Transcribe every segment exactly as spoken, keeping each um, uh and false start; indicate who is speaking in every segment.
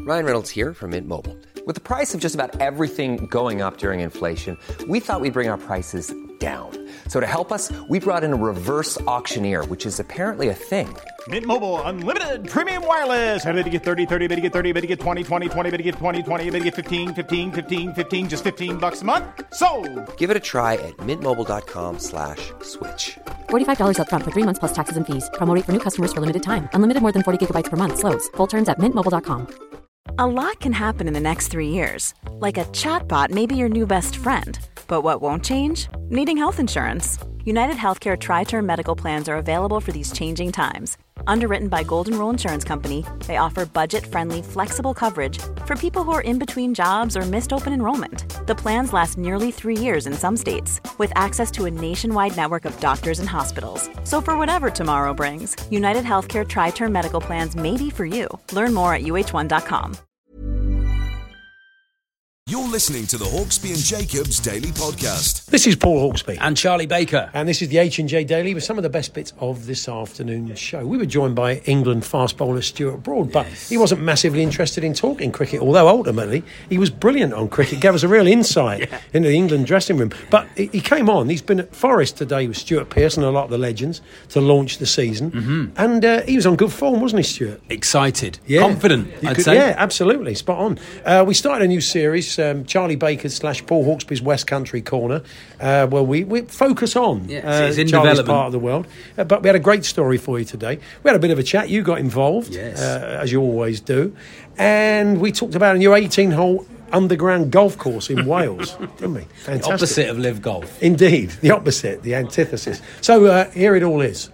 Speaker 1: Ryan Reynolds here from Mint Mobile. With the price of just about everything going up during inflation, we thought we'd bring our prices down. So to help us, we brought in a reverse auctioneer, which is apparently a thing.
Speaker 2: Mint Mobile Unlimited Premium Wireless. How to get thirty, thirty, how to get thirty, how to get twenty, twenty, twenty, how to get twenty, twenty, how to get fifteen, fifteen, fifteen, fifteen, just fifteen bucks a month? Sold!
Speaker 1: Give it a try at mintmobile.com slash switch.
Speaker 3: forty-five dollars up front for three months plus taxes and fees. Promo rate for new customers for limited time. Unlimited more than forty gigabytes per month. Slows full terms at mint mobile dot com.
Speaker 4: A lot can happen in the next three years. Like a chatbot may be your new best friend. But what won't change? Needing health insurance. United Healthcare Tri-Term Medical Plans are available for these changing times. Underwritten by Golden Rule Insurance Company, they offer budget-friendly, flexible coverage for people who are in between jobs or missed open enrollment. The plans last nearly three years in some states, with access to a nationwide network of doctors and hospitals. So for whatever tomorrow brings, United Healthcare Tri-Term Medical Plans may be for you. Learn more at U H one dot com.
Speaker 5: You're listening to the Hawksby and Jacobs Daily Podcast.
Speaker 6: This is Paul Hawksby.
Speaker 7: And Charlie Baker.
Speaker 6: And this is the H and J Daily with some of the best bits of this afternoon's show. We were joined by England fast bowler Stuart Broad, but yes. He wasn't massively interested in talking cricket, although ultimately he was brilliant on cricket, gave us a real insight yeah. into the England dressing room. But he came on, he's been at Forest today with Stuart Pearce and a lot of the legends to launch the season. Mm-hmm. And uh, he was on good form, wasn't he, Stuart?
Speaker 7: Excited.
Speaker 6: Yeah.
Speaker 7: Confident,
Speaker 6: You
Speaker 7: I'd
Speaker 6: could,
Speaker 7: say.
Speaker 6: Yeah, absolutely. Spot on. Uh, we started a new series, um, Charlie Baker's slash Paul Hawksby's West Country Corner, uh, where we, we focus on
Speaker 7: yes,
Speaker 6: uh,
Speaker 7: it's in
Speaker 6: Charlie's
Speaker 7: development.
Speaker 6: part of the world. Uh, but we had a great story for you today. We had a bit of a chat. You got involved,
Speaker 7: yes.
Speaker 6: uh, as you always do. And we talked about a new eighteen-hole underground golf course in Wales, didn't we? Fantastic.
Speaker 7: The opposite of Live Golf.
Speaker 6: Indeed, the opposite, the antithesis. So uh, here it all is.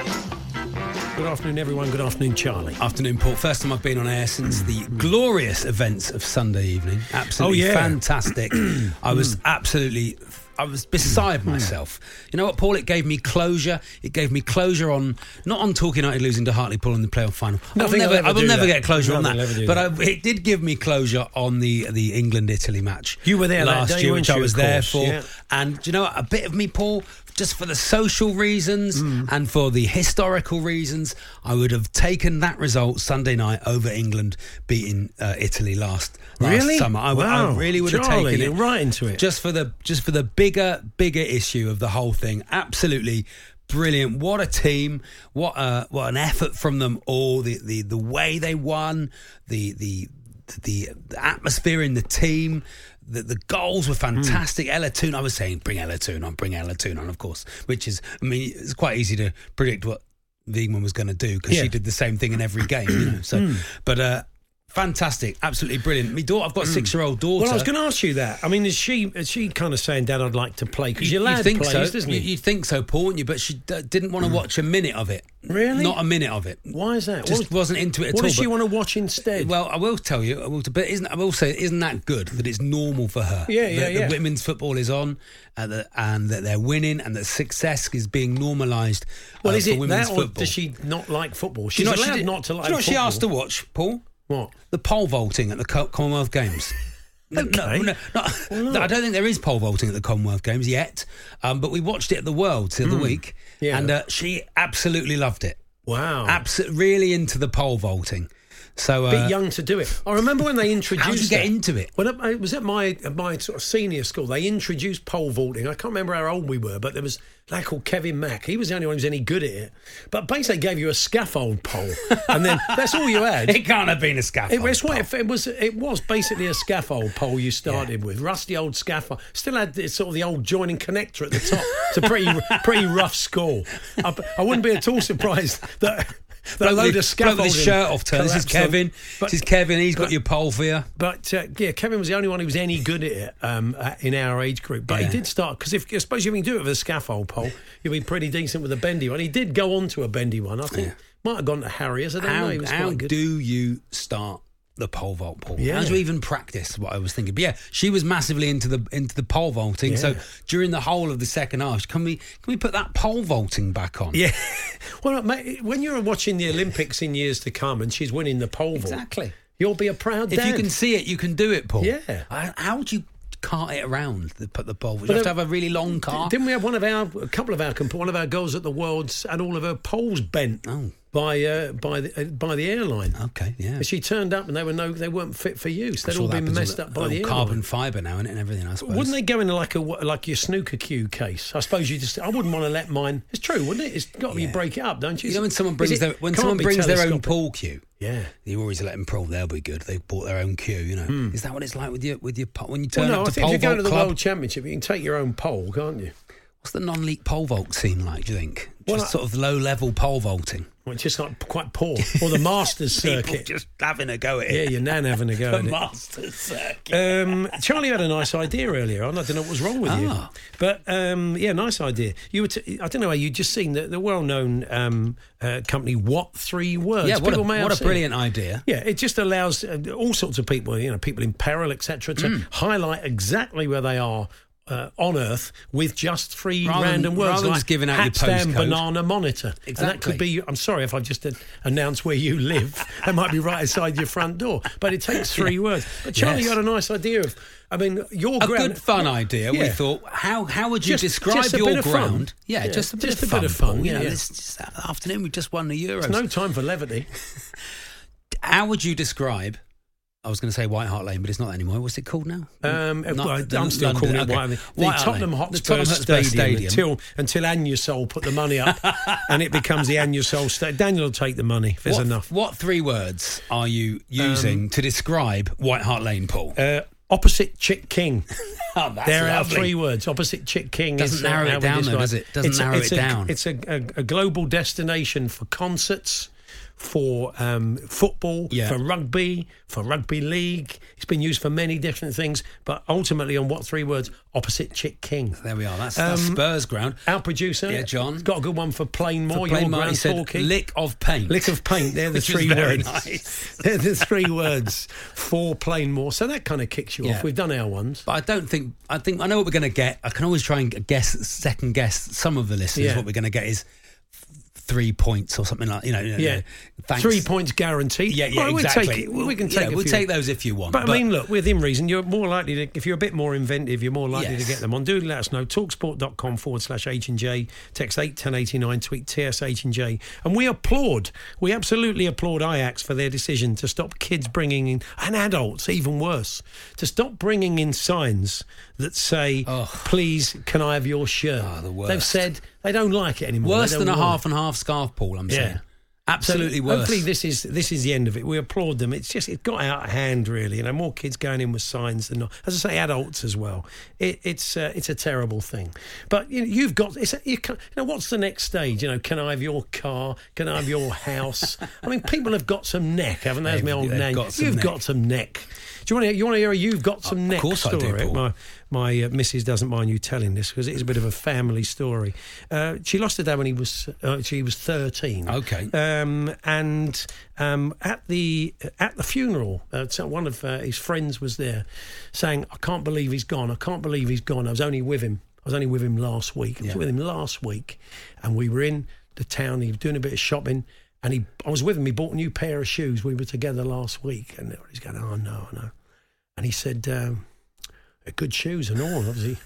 Speaker 6: Good afternoon, everyone. Good afternoon, Charlie.
Speaker 7: Afternoon, Paul. First time I've been on air since the glorious events of Sunday evening. Absolutely
Speaker 6: oh, yeah.
Speaker 7: fantastic. I was absolutely... I was beside myself. You know what, Paul? It gave me closure. It gave me closure on, not on Torquay United losing to Hartlepool in the playoff final.
Speaker 6: Nothing
Speaker 7: I will never, I will never
Speaker 6: that.
Speaker 7: get closure
Speaker 6: Nothing
Speaker 7: on that.
Speaker 6: that.
Speaker 7: But I, it did give me closure on the the England-Italy match.
Speaker 6: You were there
Speaker 7: last
Speaker 6: that day,
Speaker 7: year,
Speaker 6: weren't
Speaker 7: which I
Speaker 6: you,
Speaker 7: was
Speaker 6: of
Speaker 7: there
Speaker 6: course,
Speaker 7: for.
Speaker 6: yeah.
Speaker 7: And do you know what? A bit of me, Paul, just for the social reasons
Speaker 6: mm.
Speaker 7: and for the historical reasons, I would have taken that result Sunday night over England beating uh, Italy last last
Speaker 6: really?
Speaker 7: summer. I,
Speaker 6: wow.
Speaker 7: I really would
Speaker 6: Charlie,
Speaker 7: have taken it
Speaker 6: you're right into it.
Speaker 7: just for the just for the bigger bigger issue of the whole thing. Absolutely brilliant. What a team. What a, what an effort from them all. The the, the way they won, the the the, the atmosphere in the team. The, the goals were fantastic. Mm. Ella Toone, I was saying, bring Ella Toone on, bring Ella Toone on, of course, which is, I mean, it's quite easy to predict what Wiegman was going to do because
Speaker 6: yeah.
Speaker 7: she did the same thing in every game, you know. So, mm. but uh, fantastic, absolutely brilliant. My daughter, I've got a six-year-old daughter.
Speaker 6: Well, I was going to ask you that. I mean, is she is she kind of saying, Dad, I'd like to play? Because your lad
Speaker 7: think
Speaker 6: plays,
Speaker 7: so.
Speaker 6: doesn't he?
Speaker 7: You, you think so, Paul, wouldn't you? But she d- didn't want to watch a minute of it.
Speaker 6: Really?
Speaker 7: Not a minute of it.
Speaker 6: Why is that?
Speaker 7: Just
Speaker 6: what,
Speaker 7: wasn't into it at
Speaker 6: what
Speaker 7: all.
Speaker 6: What does she
Speaker 7: but,
Speaker 6: want to watch instead?
Speaker 7: Well, I will tell you, I will, but isn't, I will say, isn't that good that it's normal for her?
Speaker 6: Yeah, yeah,
Speaker 7: that
Speaker 6: yeah.
Speaker 7: The women's football is on uh, the, and that they're winning and that success is being normalised uh,
Speaker 6: well, is
Speaker 7: for
Speaker 6: it
Speaker 7: women's
Speaker 6: that or
Speaker 7: football.
Speaker 6: Does she not like football? She's
Speaker 7: you know
Speaker 6: allowed
Speaker 7: she did,
Speaker 6: not to like
Speaker 7: do you know what
Speaker 6: football.
Speaker 7: she asked to watch, Paul?
Speaker 6: What?
Speaker 7: The pole vaulting at the Co- Commonwealth Games.
Speaker 6: Okay.
Speaker 7: No, no, no,
Speaker 6: well,
Speaker 7: no, I don't think there is pole vaulting at the Commonwealth Games yet, um, but we watched it at the Worlds the other mm. week,
Speaker 6: yeah.
Speaker 7: and uh, she absolutely loved it.
Speaker 6: Wow.
Speaker 7: Absolutely, really into the pole vaulting. So, uh,
Speaker 6: bit young to do it. I remember when they introduced.
Speaker 7: How did you get
Speaker 6: that.
Speaker 7: into it?
Speaker 6: When it was at my at my sort of senior school, they introduced pole vaulting. I can't remember how old we were, but there was a lad called Kevin Mack. He was the only one who was any good at it. But basically, they gave you a scaffold pole, and then that's all you had.
Speaker 7: It can't have been a scaffold.
Speaker 6: It was
Speaker 7: pole.
Speaker 6: It, it was. It was basically a scaffold pole you started
Speaker 7: yeah.
Speaker 6: with. Rusty old scaffold. Still had this, sort of the old joining connector at the top. It's a pretty pretty rough score. I, I wouldn't be at all surprised that. That load of scaffolding.
Speaker 7: Bloke with his shirt off. Turn. This is Kevin.
Speaker 6: But,
Speaker 7: this is Kevin. He's
Speaker 6: but,
Speaker 7: got your pole for you.
Speaker 6: But uh, yeah, Kevin was the only one who was any good at it um, uh, in our age group. But
Speaker 7: yeah.
Speaker 6: he did start because if I suppose you can do it with a scaffold pole, you'll be pretty decent with a bendy one. He did go on to a bendy one. I think yeah. might have gone to Harriers. I don't
Speaker 7: how,
Speaker 6: know. He was
Speaker 7: how
Speaker 6: quite good.
Speaker 7: do you start the pole vault, Paul?
Speaker 6: Yeah.
Speaker 7: How do you even practice? What I was thinking, but yeah, she was massively into the into the pole vaulting.
Speaker 6: Yeah.
Speaker 7: So during the whole of the second half, can we can we put that pole vaulting back on?
Speaker 6: Yeah. Well, mate, when you're watching the Olympics in years to come, and she's winning the pole vault,
Speaker 7: exactly,
Speaker 6: you'll be a proud
Speaker 7: if
Speaker 6: dad.
Speaker 7: you can see it, you can do it, Paul.
Speaker 6: Yeah.
Speaker 7: I, how would you cart it around? The, put the pole. You have to have a really long cart.
Speaker 6: Didn't we have one of our, a couple of our, one of our girls at the Worlds and all of her poles bent?
Speaker 7: Oh.
Speaker 6: by uh, by the uh, by the airline.
Speaker 7: Okay, yeah.
Speaker 6: She turned up and they were no, they weren't fit for use. They'd
Speaker 7: I'm sure
Speaker 6: all
Speaker 7: that
Speaker 6: been
Speaker 7: happens
Speaker 6: messed
Speaker 7: with
Speaker 6: up by
Speaker 7: all
Speaker 6: the airline.
Speaker 7: carbon fibre now, and everything. I suppose.
Speaker 6: Wouldn't they go in like a like your snooker cue case? I suppose you just. I wouldn't want to let mine. It's true, wouldn't it? It's got to be
Speaker 7: Yeah.
Speaker 6: break it up, don't you?
Speaker 7: You know when someone
Speaker 6: Is
Speaker 7: brings
Speaker 6: it-
Speaker 7: their when
Speaker 6: can't
Speaker 7: someone
Speaker 6: be
Speaker 7: brings their own
Speaker 6: telescopic.
Speaker 7: pool cue.
Speaker 6: Yeah.
Speaker 7: You always let them pull. They'll be good. They bought their own cue. You know. Is that what it's like with your with your po- when you turn
Speaker 6: Well, no,
Speaker 7: up
Speaker 6: I
Speaker 7: to
Speaker 6: think
Speaker 7: pole
Speaker 6: if you go
Speaker 7: vault
Speaker 6: to the
Speaker 7: club?
Speaker 6: World Championship, you can take your own pole, can't you?
Speaker 7: What's the non-league pole vault scene like? Do you think?
Speaker 6: Well,
Speaker 7: Just
Speaker 6: I-
Speaker 7: sort of low level pole vaulting.
Speaker 6: Well, it's just like quite poor. Or the Masters
Speaker 7: People
Speaker 6: circuit.
Speaker 7: just having a go at
Speaker 6: Yeah,
Speaker 7: it.
Speaker 6: your nan having a go
Speaker 7: The
Speaker 6: at it.
Speaker 7: Masters circuit.
Speaker 6: Um, Charlie had a nice idea earlier on. I don't know what was wrong with
Speaker 7: Ah.
Speaker 6: you, but um, yeah, nice idea. You were t- I don't know how you just seen the, the well-known um, uh, company What Three Words.
Speaker 7: Yeah, what a,
Speaker 6: People may have
Speaker 7: what a
Speaker 6: seen it.
Speaker 7: brilliant idea.
Speaker 6: Yeah, it just allows uh, all sorts of people, you know, people in peril, et cetera, to
Speaker 7: Mm.
Speaker 6: highlight exactly where they are. Uh, on Earth with just three
Speaker 7: Rather than-
Speaker 6: random words
Speaker 7: rather than
Speaker 6: like
Speaker 7: just giving out your
Speaker 6: hat stand,
Speaker 7: postcode.
Speaker 6: banana, monitor. And that
Speaker 7: Exactly.
Speaker 6: could be, I'm sorry if I've just uh, announced where you live. That might be right outside your front door. But it takes three words. But Charlie,
Speaker 7: Yes.
Speaker 6: you had a nice idea of, I mean, your
Speaker 7: A
Speaker 6: ground.
Speaker 7: good fun idea. We
Speaker 6: Yeah.
Speaker 7: thought, how how would you
Speaker 6: Just-
Speaker 7: describe
Speaker 6: just a
Speaker 7: your
Speaker 6: bit of fun.
Speaker 7: ground? Yeah,
Speaker 6: Yeah,
Speaker 7: just a bit
Speaker 6: just
Speaker 7: of
Speaker 6: a
Speaker 7: fun.
Speaker 6: bit of fun,
Speaker 7: Paul. You
Speaker 6: yeah,
Speaker 7: know,
Speaker 6: yeah.
Speaker 7: this, this afternoon we just won the Euros.
Speaker 6: There's no time for levity.
Speaker 7: How would you describe? I was going to say White Hart Lane, but it's not that anymore. What's it called now?
Speaker 6: Um,
Speaker 7: Not
Speaker 6: well,
Speaker 7: the
Speaker 6: I'm still
Speaker 7: London-
Speaker 6: calling it
Speaker 7: okay.
Speaker 6: White Hart Lane. The
Speaker 7: White Hart
Speaker 6: Tottenham
Speaker 7: Lane.
Speaker 6: Hotspur,
Speaker 7: The Tottenham Hotspur
Speaker 6: Stadium,
Speaker 7: Stadium.
Speaker 6: until until Anusol put the money up, and it becomes the Anusol Stadium. Daniel will take the money if there's
Speaker 7: what,
Speaker 6: enough.
Speaker 7: What three words are you using to describe White Hart Lane, Paul?
Speaker 6: Uh, opposite Chick King.
Speaker 7: oh, that's
Speaker 6: There are
Speaker 7: lovely.
Speaker 6: three words. Opposite Chick King
Speaker 7: Doesn't
Speaker 6: is, uh,
Speaker 7: narrow it
Speaker 6: how we
Speaker 7: down, though,
Speaker 6: describe
Speaker 7: does it? Doesn't
Speaker 6: It's a-
Speaker 7: narrow
Speaker 6: it's
Speaker 7: it
Speaker 6: a-
Speaker 7: down.
Speaker 6: It's a, a, a global destination for concerts, for um, football,
Speaker 7: Yeah.
Speaker 6: for rugby, for rugby league. It's been used for many different things, but ultimately on what three words? Opposite Chick King.
Speaker 7: There we are. That's, that's
Speaker 6: Um,
Speaker 7: Spurs ground.
Speaker 6: Our producer,
Speaker 7: Yeah, John.
Speaker 6: has got a good one for Plainmore.
Speaker 7: For
Speaker 6: Your
Speaker 7: Plainmore,
Speaker 6: ground
Speaker 7: he said
Speaker 6: Torquay.
Speaker 7: lick of paint.
Speaker 6: Lick of paint. They're the
Speaker 7: Which was
Speaker 6: three
Speaker 7: very
Speaker 6: words.
Speaker 7: nice.
Speaker 6: They're the three words for Plainmore. So that kind of kicks you
Speaker 7: Yeah.
Speaker 6: off. We've done our ones.
Speaker 7: But I don't think I think I know what we're going to get. I can always try and guess, second guess some of the listeners.
Speaker 6: Yeah.
Speaker 7: What we're going to get is three points or something like you know. you know,
Speaker 6: Yeah,
Speaker 7: thanks.
Speaker 6: three points guaranteed.
Speaker 7: Yeah, yeah,
Speaker 6: Well, we'll
Speaker 7: exactly.
Speaker 6: take it. We can
Speaker 7: Yeah,
Speaker 6: take. a
Speaker 7: we'll
Speaker 6: few.
Speaker 7: take those if you want.
Speaker 6: But, I mean, look, within reason, you're more likely to, if you're a bit more inventive, you're more likely
Speaker 7: Yes.
Speaker 6: to get them on. Do let us know. Talksport.com forward slash H and J. Text eight ten eighty-nine. Tweet T S H and J. And we applaud, we absolutely applaud Ajax for their decision to stop kids bringing in, and adults, even worse, to stop bringing in signs that say,
Speaker 7: Ugh.
Speaker 6: please, can I have your shirt?
Speaker 7: Oh, the worst.
Speaker 6: They've said they don't like it anymore.
Speaker 7: worse
Speaker 6: They
Speaker 7: than a
Speaker 6: don't want
Speaker 7: half and half scarf, Paul. I'm
Speaker 6: Yeah.
Speaker 7: saying. Absolutely
Speaker 6: so
Speaker 7: worse.
Speaker 6: Hopefully, this is this is the end of it. We applaud them. It's just it got out of hand, really. You know, more kids going in with signs than not. As I say, adults as well. It, it's uh, it's a terrible thing. But you know, you've got. It's a, you, can, you know, what's the next stage? You know, can I have your car? Can I have your house? I mean, people have got some neck, haven't they? As my
Speaker 7: They've-
Speaker 6: old
Speaker 7: they've
Speaker 6: name.
Speaker 7: got some
Speaker 6: You've
Speaker 7: neck.
Speaker 6: got some neck. Do you want to? You want to hear a "You've got some
Speaker 7: Of
Speaker 6: neck"
Speaker 7: course I do,
Speaker 6: story?
Speaker 7: Paul.
Speaker 6: My my uh, missus doesn't mind you telling this because it is a bit of a family story. Uh, she lost her dad when he was uh, she was thirteen.
Speaker 7: Okay.
Speaker 6: Um, and um, at the at the funeral, uh, so one of uh, his friends was there, saying, "I can't believe he's gone. I can't believe he's gone. I was only with him. I was only with him last week. I was
Speaker 7: Yeah.
Speaker 6: with him last week, and we were in the town. He was doing a bit of shopping." And he, I was with him. He bought a new pair of shoes. We were together last week, and he's going, "Oh no, no." And he said, um, "They're good shoes and all, obviously.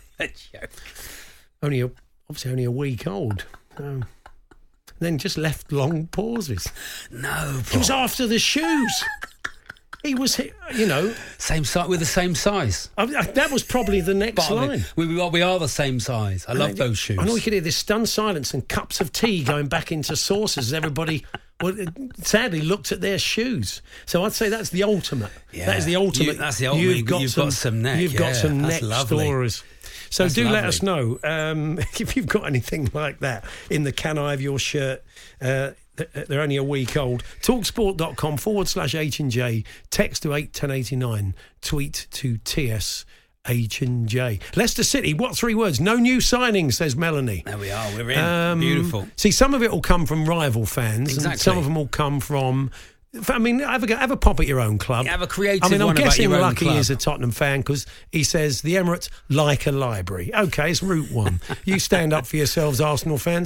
Speaker 6: only a, obviously only a week old." Um, then just left long pauses.
Speaker 7: no,
Speaker 6: He was
Speaker 7: Paul.
Speaker 6: after the shoes. He was, you know,
Speaker 7: Same size. We're the same size.
Speaker 6: I, I, that was probably the next
Speaker 7: But I mean,
Speaker 6: line.
Speaker 7: we, we, are, we are the same size. I love those shoes.
Speaker 6: I know we could hear this stunned silence and cups of tea going back into saucers as everybody, well, sadly, looked at their shoes. So I'd say that's the ultimate.
Speaker 7: Yeah.
Speaker 6: That is the ultimate.
Speaker 7: You- that's the ultimate. You've got some neck,
Speaker 6: You've got
Speaker 7: yeah.
Speaker 6: some
Speaker 7: That's
Speaker 6: neck
Speaker 7: lovely.
Speaker 6: stories. So
Speaker 7: That's
Speaker 6: do let
Speaker 7: lovely.
Speaker 6: us know um, if you've got anything like that in the Can I Have Your Shirt. Uh, they're only a week old. Talksport.com forward slash H and J. Text to eight ten eighty-nine. Tweet to T S H and J. Leicester City, what three words? No new signings, says Melanie.
Speaker 7: There we are. We're in.
Speaker 6: Um,
Speaker 7: Beautiful.
Speaker 6: See, some of it will come from rival fans, and
Speaker 7: Exactly.
Speaker 6: some of them will come from. I mean, have a, go- have a pop at your own club.
Speaker 7: Have a creative
Speaker 6: I mean, I'm
Speaker 7: one about
Speaker 6: guessing
Speaker 7: your own
Speaker 6: Lucky
Speaker 7: club.
Speaker 6: is a Tottenham fan because he says the Emirates like a library. Okay, it's route one. You stand up for yourselves, Arsenal fans.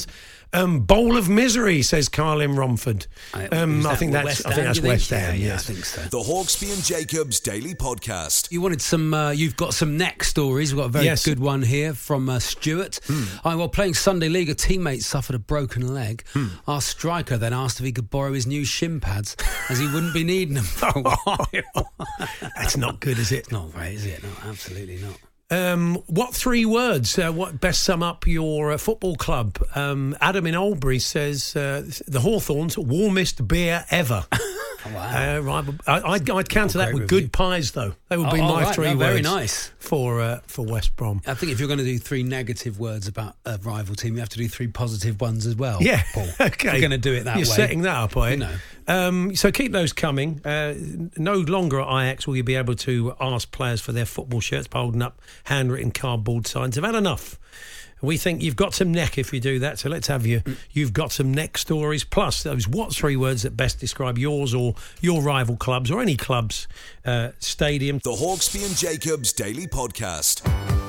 Speaker 6: Um, Bowl of Misery, says Carl in Romford. Um, I think that's
Speaker 7: West
Speaker 6: I think
Speaker 7: Ham,
Speaker 6: that's
Speaker 7: do you
Speaker 6: West
Speaker 7: think?
Speaker 6: Ham.
Speaker 7: Yeah, yeah,
Speaker 6: yes.
Speaker 7: I think so.
Speaker 5: The Hawksby and Jacobs Daily Podcast.
Speaker 7: You wanted some, uh, you've got some next stories. We've got a very
Speaker 6: Yes.
Speaker 7: good one here from uh, Stuart. Oh, while playing Sunday League, a teammate suffered a broken leg. Our striker then asked if he could borrow his new shin pads as he wouldn't be needing them for a while.
Speaker 6: That's not good, is it?
Speaker 7: Not right, is it? No, absolutely not.
Speaker 6: Um, what three words? Uh, what best sum up your uh, football club? Um, Adam in Albury says uh, the Hawthorns, warmest beer ever.
Speaker 7: Wow.
Speaker 6: Uh, right, I, I'd, I'd counter that
Speaker 7: great
Speaker 6: with
Speaker 7: review.
Speaker 6: good pies, though. They would be
Speaker 7: Oh,
Speaker 6: my
Speaker 7: right,
Speaker 6: three
Speaker 7: no,
Speaker 6: words.
Speaker 7: very nice.
Speaker 6: for uh, for West Brom.
Speaker 7: I think if you're going to do three negative words about a rival team, you have to do three positive ones as well.
Speaker 6: Yeah,
Speaker 7: Paul.
Speaker 6: okay.
Speaker 7: If you're going to do it that
Speaker 6: You're
Speaker 7: way.
Speaker 6: setting that up, are you?
Speaker 7: No.
Speaker 6: Um, so keep those coming. Uh, no longer at Ajax will you be able to ask players for their football shirts by holding up handwritten cardboard signs. They've had enough. We think you've got some neck if you do that, so let's have you. You've got some neck stories, plus those what three words that best describe yours or your rival clubs or any club's uh, stadium.
Speaker 5: The Hawksby and Jacobs Daily Podcast.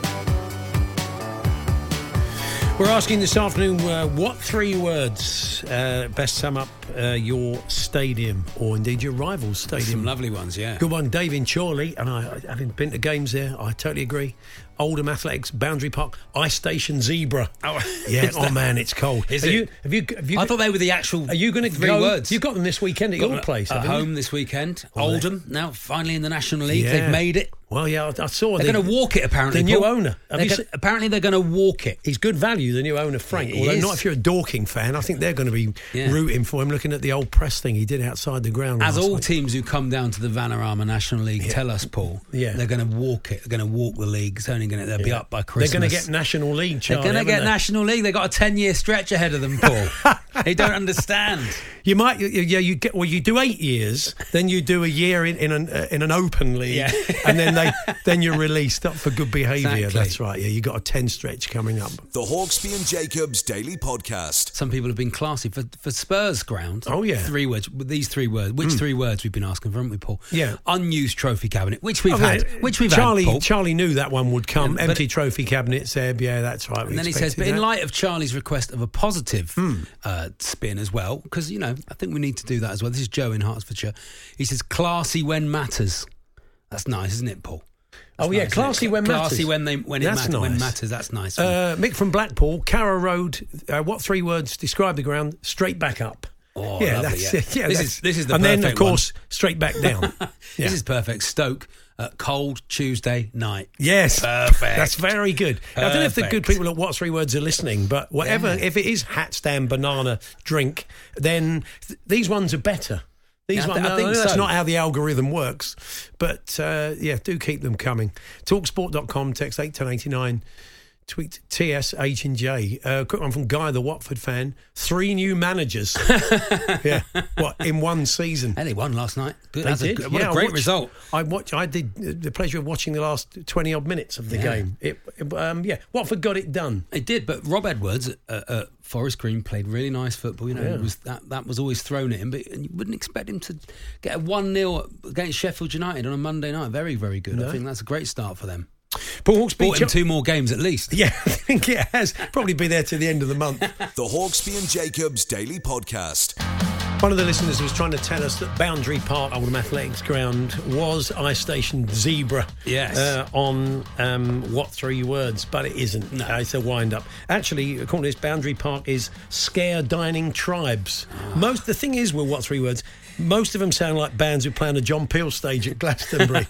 Speaker 6: We're asking this afternoon, uh, what three words uh, best sum up uh, your stadium or indeed your rival's stadium?
Speaker 7: Some lovely ones, yeah.
Speaker 6: Good one, Dave in Chorley, and I, having been to games there, I totally agree. Oldham Athletics, Boundary Park, Ice Station Zebra.
Speaker 7: Oh,
Speaker 6: yeah,
Speaker 7: is
Speaker 6: oh
Speaker 7: that-
Speaker 6: man, it's cold.
Speaker 7: Is
Speaker 6: Are
Speaker 7: it?
Speaker 6: You, have you? Have you?
Speaker 7: I thought they were the actual
Speaker 6: Are you going to
Speaker 7: three
Speaker 6: go?
Speaker 7: words.
Speaker 6: You got them this weekend at
Speaker 7: Got
Speaker 6: your
Speaker 7: them
Speaker 6: place,
Speaker 7: at
Speaker 6: haven't you?
Speaker 7: home this weekend.
Speaker 6: Well,
Speaker 7: Oldham, now finally in the National League.
Speaker 6: Yeah.
Speaker 7: They've made it.
Speaker 6: Well, yeah, I, I saw.
Speaker 7: They're
Speaker 6: the-
Speaker 7: going to walk it, apparently.
Speaker 6: The new
Speaker 7: Paul.
Speaker 6: owner. Have
Speaker 7: They're
Speaker 6: you
Speaker 7: gonna-
Speaker 6: se-
Speaker 7: apparently, they're going to walk it.
Speaker 6: He's good value, the new owner, Frank.
Speaker 7: He
Speaker 6: Although
Speaker 7: is.
Speaker 6: not if you're a Dorking fan. I think they're going to be
Speaker 7: Yeah.
Speaker 6: rooting for him, looking at the old press thing he did outside the ground.
Speaker 7: As
Speaker 6: last
Speaker 7: all
Speaker 6: week.
Speaker 7: teams who come down to the Vanarama National League tell us, Paul,
Speaker 6: Yeah.
Speaker 7: they're going to walk it. They're going to walk the league. It's only going to. They'll be up by Christmas.
Speaker 6: They're going to get National League.
Speaker 7: They're
Speaker 6: Charlie,
Speaker 7: going to
Speaker 6: haven't
Speaker 7: get
Speaker 6: they?
Speaker 7: National League. They've got a ten-year stretch ahead of them, Paul. They don't understand.
Speaker 6: You might, you- yeah. You get well. You do eight years, then you do a year in, in an uh, in an open league,
Speaker 7: Yeah.
Speaker 6: and then they then you're released up for good behaviour.
Speaker 7: Exactly.
Speaker 6: That's right. Yeah, you got a ten stretch coming up.
Speaker 5: The Hawksby and Jacobs Daily Podcast.
Speaker 7: Some people have been classy for, for Spurs ground.
Speaker 6: Oh, yeah.
Speaker 7: Three words. With these three words. Which three words we've been asking for, haven't we, Paul?
Speaker 6: Yeah.
Speaker 7: Unused trophy cabinet, which we've
Speaker 6: Oh,
Speaker 7: had.
Speaker 6: yeah,
Speaker 7: Which we've
Speaker 6: Charlie,
Speaker 7: had, Paul.
Speaker 6: Charlie knew that one would come.
Speaker 7: Yeah, but-
Speaker 6: Empty trophy cabinet, Seb. Yeah, that's right. we
Speaker 7: And then he says,
Speaker 6: expected
Speaker 7: but in
Speaker 6: that.
Speaker 7: light of Charlie's request of a positive uh, spin as well, because, you know, I think we need to do that as well. This is Joe in Hertfordshire. He says, classy when matters. That's nice, isn't it, Paul? That's
Speaker 6: Oh, yeah,
Speaker 7: nice, isn't it?
Speaker 6: classy when
Speaker 7: classy
Speaker 6: matters.
Speaker 7: when they when it
Speaker 6: That's
Speaker 7: matters. When
Speaker 6: nice.
Speaker 7: matters, that's nice.
Speaker 6: Uh, Mick from Blackpool, Carrow Road. Uh, what three words describe the ground? Straight back up.
Speaker 7: Oh,
Speaker 6: yeah,
Speaker 7: lovely,
Speaker 6: that's
Speaker 7: yeah.
Speaker 6: it. Yeah,
Speaker 7: This
Speaker 6: that's-
Speaker 7: is- this is the
Speaker 6: and then of
Speaker 7: perfect
Speaker 6: course straight back down. Yeah.
Speaker 7: This is perfect. Stoke, uh, cold Tuesday night.
Speaker 6: Yes,
Speaker 7: Perfect.
Speaker 6: That's very good. I don't know if the good
Speaker 7: Perfect.
Speaker 6: people at What Three Words are listening, but whatever,
Speaker 7: Yeah.
Speaker 6: if it is hat stand banana drink, then th- these ones are better. These
Speaker 7: Yeah, I
Speaker 6: ones,
Speaker 7: thi- I think
Speaker 6: that's
Speaker 7: so.
Speaker 6: not how the algorithm works, but uh, yeah, do keep them coming. Talksport dot com, text eight ten eighty-nine. Tweet T S H and J. Uh, quick one from Guy, the Watford fan. Three new managers. yeah, what in one season?
Speaker 7: And they won last night. Good.
Speaker 6: They
Speaker 7: That's a
Speaker 6: did.
Speaker 7: good- what
Speaker 6: Yeah,
Speaker 7: a
Speaker 6: I
Speaker 7: great
Speaker 6: watched-
Speaker 7: result.
Speaker 6: I watched. I did the pleasure of watching the last twenty odd minutes of the
Speaker 7: Yeah.
Speaker 6: game. It, it, um, yeah, Watford got it done.
Speaker 7: It did, but Rob Edwards at, uh, at Forest Green played really nice football. You know,
Speaker 6: Yeah.
Speaker 7: it was that that was always thrown at him, but you wouldn't expect him to get a one nil against Sheffield United on a Monday night. Very, very good. I think that's a great start for them.
Speaker 6: Paul Hawksby.
Speaker 7: Bought him two more games at least.
Speaker 6: Yeah, I think it has. Probably be there to the end of the month.
Speaker 5: The Hawksby and Jacobs Daily Podcast.
Speaker 6: One of the listeners was trying to tell us that Boundary Park, Oldham Athletics Ground, was Ice Station Zebra.
Speaker 7: Yes.
Speaker 6: Uh, on um, what three words? But it isn't.
Speaker 7: No.
Speaker 6: Uh, it's a wind up. Actually, according to this, Boundary Park is Scare Dining Tribes. Most the thing is with what three words. Most of them sound like bands who play on a John Peel stage at Glastonbury.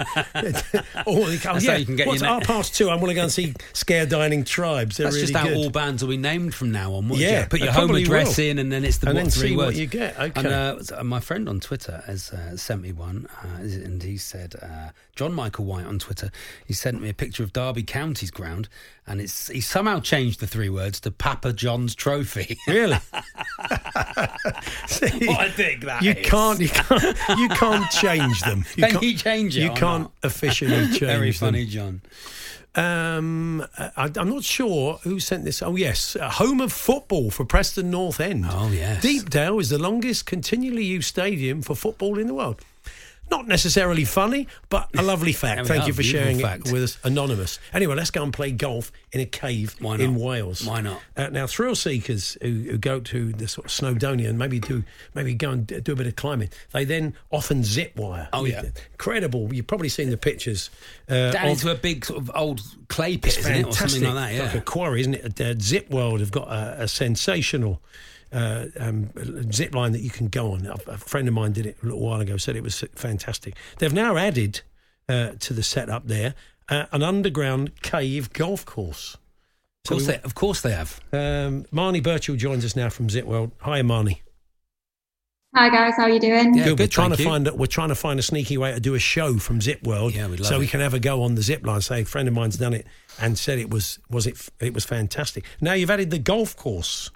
Speaker 6: oh, they come,
Speaker 7: That's
Speaker 6: yeah.
Speaker 7: how you can get
Speaker 6: What's
Speaker 7: your na-
Speaker 6: half past two? I want to go and see Scare Dining Tribes. They're
Speaker 7: That's
Speaker 6: really
Speaker 7: just how
Speaker 6: good.
Speaker 7: all bands will be named from now on. won't
Speaker 6: Yeah,
Speaker 7: you? Put
Speaker 6: they
Speaker 7: your home
Speaker 6: probably
Speaker 7: address
Speaker 6: will.
Speaker 7: in, and then it's the
Speaker 6: And
Speaker 7: what
Speaker 6: then
Speaker 7: three
Speaker 6: see what
Speaker 7: words
Speaker 6: you get. Okay.
Speaker 7: And uh, so my friend on Twitter has uh, sent me one, uh, and he said, uh, John Michael White on Twitter, he sent me a picture of Derby County's ground, and it's he somehow changed the three words to Papa John's Trophy.
Speaker 6: Really? See,
Speaker 7: What a dig that
Speaker 6: you
Speaker 7: is.
Speaker 6: can't, you can't, you can't change them. You
Speaker 7: Can
Speaker 6: can't,
Speaker 7: you change it
Speaker 6: You
Speaker 7: or
Speaker 6: can't
Speaker 7: not?
Speaker 6: officially change
Speaker 7: Very
Speaker 6: them.
Speaker 7: funny, John.
Speaker 6: Um, I, I'm not sure who sent this. Oh, yes. Uh, home of football for Preston North End.
Speaker 7: Oh, yes.
Speaker 6: Deepdale is the longest continually used stadium for football in the world. Not necessarily funny, but a lovely fact. Thank
Speaker 7: are,
Speaker 6: you for
Speaker 7: beautiful
Speaker 6: sharing
Speaker 7: fact.
Speaker 6: it with us. Anonymous. Anyway, let's go and play golf in a cave
Speaker 7: Why not?
Speaker 6: in Wales.
Speaker 7: Why not?
Speaker 6: Uh, now, thrill seekers who, who go to the sort of Snowdonia and maybe do maybe go and do a bit of climbing, they then often zip wire.
Speaker 7: Oh, yeah.
Speaker 6: Incredible. You've probably seen the pictures. Uh,
Speaker 7: Down
Speaker 6: of,
Speaker 7: into a big sort of old clay pit,
Speaker 6: it's
Speaker 7: isn't it? Or
Speaker 6: fantastic.
Speaker 7: something like that, yeah.
Speaker 6: Like a quarry, isn't it? Uh, Zip World have got a, a sensational uh, um, zip line that you can go on. A, a friend of mine did it a little while ago, said it was fantastic. They've now added uh, to the setup there uh, an underground cave golf course.
Speaker 7: Of course,
Speaker 6: So we-
Speaker 7: they, of course they have.
Speaker 6: Um, Marnie Birchall joins us now from Zip World. Hi, Marnie.
Speaker 8: Hi guys, how are you doing?
Speaker 7: Yeah,
Speaker 6: Good. We're
Speaker 7: good,
Speaker 6: trying to
Speaker 7: thank you.
Speaker 6: find a, we're trying to find a sneaky way to do a show from Zip World,
Speaker 7: Yeah, we'd love
Speaker 6: so we
Speaker 7: it.
Speaker 6: can have a go on the zip line. Say a friend of mine's done it and said it was was it it was fantastic. Now you've added the golf course.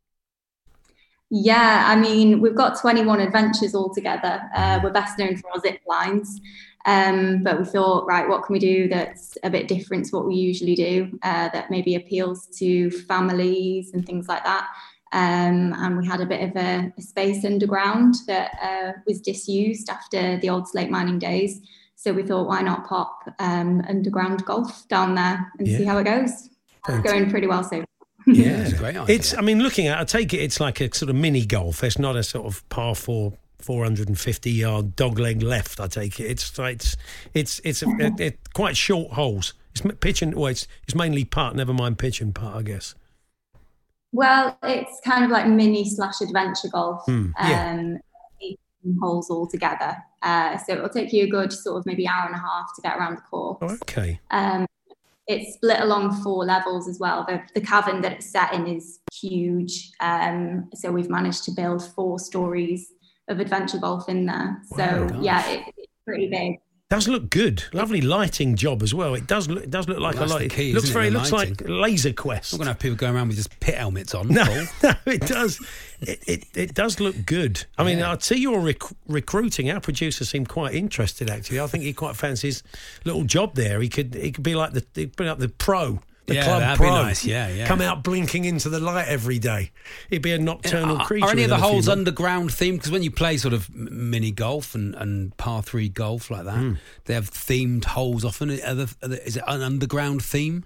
Speaker 8: Yeah, I mean, we've got twenty-one adventures altogether. Uh, we're best known for our zip lines, um, but we thought, right, what can we do that's a bit different to what we usually do, uh, that maybe appeals to families and things like that. Um, and we had a bit of a, a space underground that uh, was disused after the old slate mining days. So we thought, why not pop um, underground golf down there and
Speaker 6: Yeah.
Speaker 8: see how it goes? It's
Speaker 6: Fantastic.
Speaker 8: going pretty well so far.
Speaker 6: Yeah,
Speaker 7: It's a great idea.
Speaker 6: It's. I mean, looking at, I take it, it's like a sort of mini golf. It's not a sort of par four, four hundred and fifty yard dog leg left. I take it. It's it's it's it's a, it, it, quite short holes. It's m- pitch and well, it's it's mainly putt. Never mind pitch and putt, I guess.
Speaker 8: Well, it's kind of like mini slash adventure golf,
Speaker 6: Mm, yeah.
Speaker 8: um, eighteen holes all together. Uh, so it'll take you a good sort of maybe hour and a half to get around the course.
Speaker 6: Oh, okay.
Speaker 8: Um, it's split along four levels as well. The, the cavern that it's set in is huge. Um, so we've managed to build four stories of adventure golf in there. So
Speaker 6: Wow.
Speaker 8: yeah, it, it's pretty big.
Speaker 6: Does look good. Lovely lighting job as well. It does look. It does look like
Speaker 7: Well,
Speaker 6: a
Speaker 7: that's
Speaker 6: lot.
Speaker 7: the key,
Speaker 6: It looks
Speaker 7: isn't it,
Speaker 6: very.
Speaker 7: the
Speaker 6: Looks
Speaker 7: lighting?
Speaker 6: like Laser Quest.
Speaker 7: We're going to have people going around with just pit helmets on.
Speaker 6: No,
Speaker 7: Paul.
Speaker 6: no, it does. It, it it does look good. I mean,
Speaker 7: Yeah.
Speaker 6: I'd see you're rec- recruiting. Our producer seemed quite interested. Actually, I think he quite fancies little job there. He could he could be like the he'd be like the pro, the
Speaker 7: Yeah,
Speaker 6: club
Speaker 7: that'd be
Speaker 6: pro.
Speaker 7: nice. Yeah, yeah.
Speaker 6: Come out blinking into the light every day. He'd be a nocturnal
Speaker 7: Are,
Speaker 6: creature.
Speaker 7: are any of the
Speaker 6: within a few
Speaker 7: holes
Speaker 6: months.
Speaker 7: underground themed? Because when you play sort of m- mini golf and, and par three golf like that,
Speaker 6: Hmm.
Speaker 7: they have themed holes often. Are there, are there, is it an underground theme?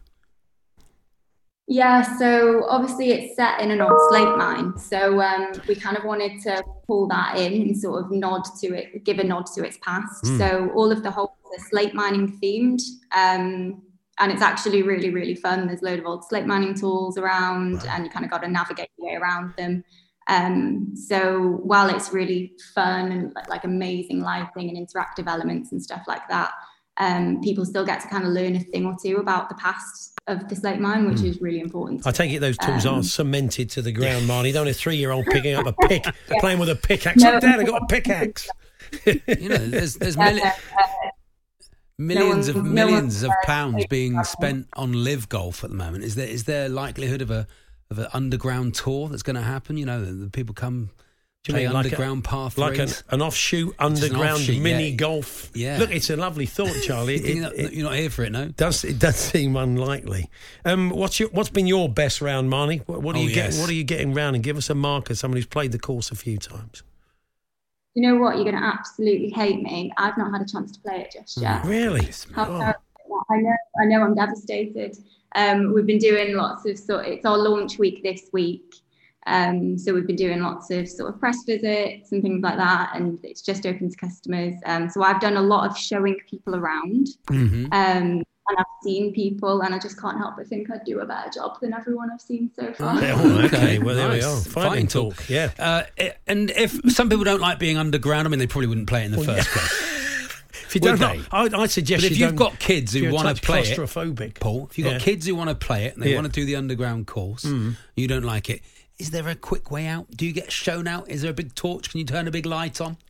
Speaker 8: Yeah, so obviously it's set in an old slate mine. So um, we kind of wanted to pull that in and sort of nod to it, give a nod to its past. So all of the holes are slate mining themed. Um, and it's actually really, really fun. There's a load of old slate mining tools around and you kind of got to navigate your way around them. Um, so while it's really fun and like, like amazing lighting and interactive elements and stuff like that, um, people still get to kind of learn a thing or two about the past of the slate mine, which is really important.
Speaker 6: I take it those tools
Speaker 8: Um,
Speaker 6: are cemented to the ground, Marnie. You don't want a three-year-old picking up a pick, playing with a pickaxe.
Speaker 8: No.
Speaker 6: Look, Dad, I got a pickaxe.
Speaker 7: You know, there's there's
Speaker 8: Yeah,
Speaker 7: milli-
Speaker 8: uh,
Speaker 7: millions
Speaker 8: no
Speaker 7: of
Speaker 8: one- no
Speaker 7: millions
Speaker 8: one-
Speaker 7: of pounds being
Speaker 8: uh,
Speaker 7: spent on live golf at the moment. Is there is there likelihood of a of an underground tour that's going to happen? You know, the, the people come
Speaker 6: Do you
Speaker 7: play
Speaker 6: mean like a-
Speaker 7: underground par
Speaker 6: Like an,
Speaker 7: threes.
Speaker 6: an offshoot underground
Speaker 7: offshoot,
Speaker 6: mini
Speaker 7: yeah.
Speaker 6: golf.
Speaker 7: Yeah.
Speaker 6: Look, it's a lovely thought, Charlie. It,
Speaker 7: you're, not,
Speaker 6: it
Speaker 7: you're not here for it, no?
Speaker 6: does it does seem unlikely. Um, what's your what's been your best round, Marnie? What, what are
Speaker 7: Oh,
Speaker 6: you getting?
Speaker 7: yes.
Speaker 6: What are you getting round? And give us a mark as someone who's played the course a few times.
Speaker 8: You know what? You're going to absolutely hate me. I've not had a chance to play it just yet.
Speaker 6: Really?
Speaker 8: How
Speaker 6: Oh.
Speaker 8: terrible. I know, I know, I'm devastated. Um, we've been doing lots of sort. It's our launch week this week, um, so we've been doing lots of sort of press visits and things like that, and it's just open to customers. Um, so I've done a lot of showing people around,
Speaker 7: Mm-hmm.
Speaker 8: um, and I've seen people, and I just can't help but think I'd do a better job than everyone I've seen so far.
Speaker 6: Yeah, oh, okay.
Speaker 7: Okay,
Speaker 6: Well, there
Speaker 7: nice.
Speaker 6: we are. Fighting
Speaker 7: Fighting
Speaker 6: talk.
Speaker 7: talk.
Speaker 6: Yeah.
Speaker 7: Uh, it- and if some people don't like being underground, I mean, they probably wouldn't play it in the first place.
Speaker 6: If you
Speaker 7: Would
Speaker 6: don't,
Speaker 7: they?
Speaker 6: I, I suggest.
Speaker 7: But if
Speaker 6: you
Speaker 7: you've
Speaker 6: don't-
Speaker 7: got kids
Speaker 6: if
Speaker 7: who
Speaker 6: you're a
Speaker 7: want to
Speaker 6: touch
Speaker 7: play it,
Speaker 6: claustrophobic,
Speaker 7: Paul, if you've got
Speaker 6: Yeah.
Speaker 7: kids who want to play it and they
Speaker 6: Yeah. Mm.
Speaker 7: want to do the underground course, you don't like it, is there a quick way out? Do you get shown out? Is there a big torch? Can you turn a big light on?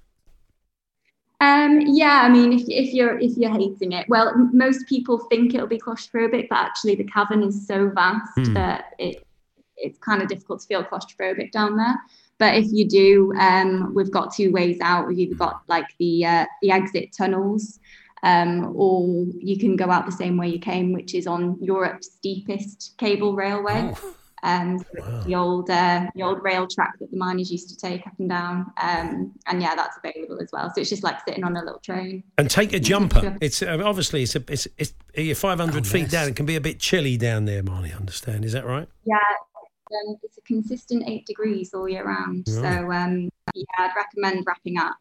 Speaker 8: Um, yeah, I mean, if, if you're if you're hating it, well, m- most people think it'll be claustrophobic, but actually the cavern is so vast
Speaker 6: Hmm.
Speaker 8: that it it's kind of difficult to feel claustrophobic down there. But if you do, um, we've got two ways out. We've either got like the uh, the exit tunnels, um, or you can go out the same way you came, which is on Europe's steepest cable railway.
Speaker 7: Oh.
Speaker 8: Um,
Speaker 6: Wow.
Speaker 8: the old uh, the old rail track that the miners used to take up and down, um, and yeah, that's available as well. So it's just like sitting on a little train.
Speaker 6: And take a jumper. It's uh, obviously it's a, it's it's you're five hundred
Speaker 7: Oh,
Speaker 6: feet
Speaker 7: yes.
Speaker 6: down. It can be a bit chilly down there, Marnie. I understand. Is that right?
Speaker 8: Yeah, um, it's a consistent eight degrees all year round.
Speaker 6: Right.
Speaker 8: So um, yeah, I'd recommend wrapping up.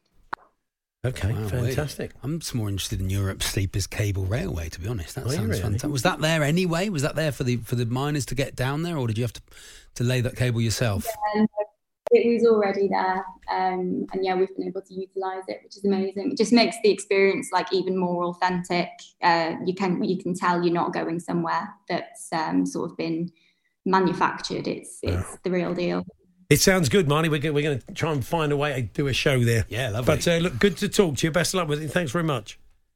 Speaker 6: Okay,
Speaker 7: Wow,
Speaker 6: fantastic.
Speaker 7: wait. I'm just more interested in Europe's steepest cable railway, to be honest. That
Speaker 6: Are you
Speaker 7: sounds
Speaker 6: really?
Speaker 7: fantastic. Was that there anyway? Was that there for the for the miners to get down there, or did you have to to lay that cable yourself?
Speaker 8: Um, it was already there, um, and yeah, we've been able to utilise it, which is amazing. It just makes the experience like even more authentic. Uh, you can you can tell you're not going somewhere that's um, sort of been manufactured. It's it's the real deal.
Speaker 6: It sounds good, Marnie. We're go- we're going to try and find a way to do a show there.
Speaker 7: Yeah, lovely.
Speaker 6: But uh, look, good to talk to you. Best of luck with it. Thanks very much.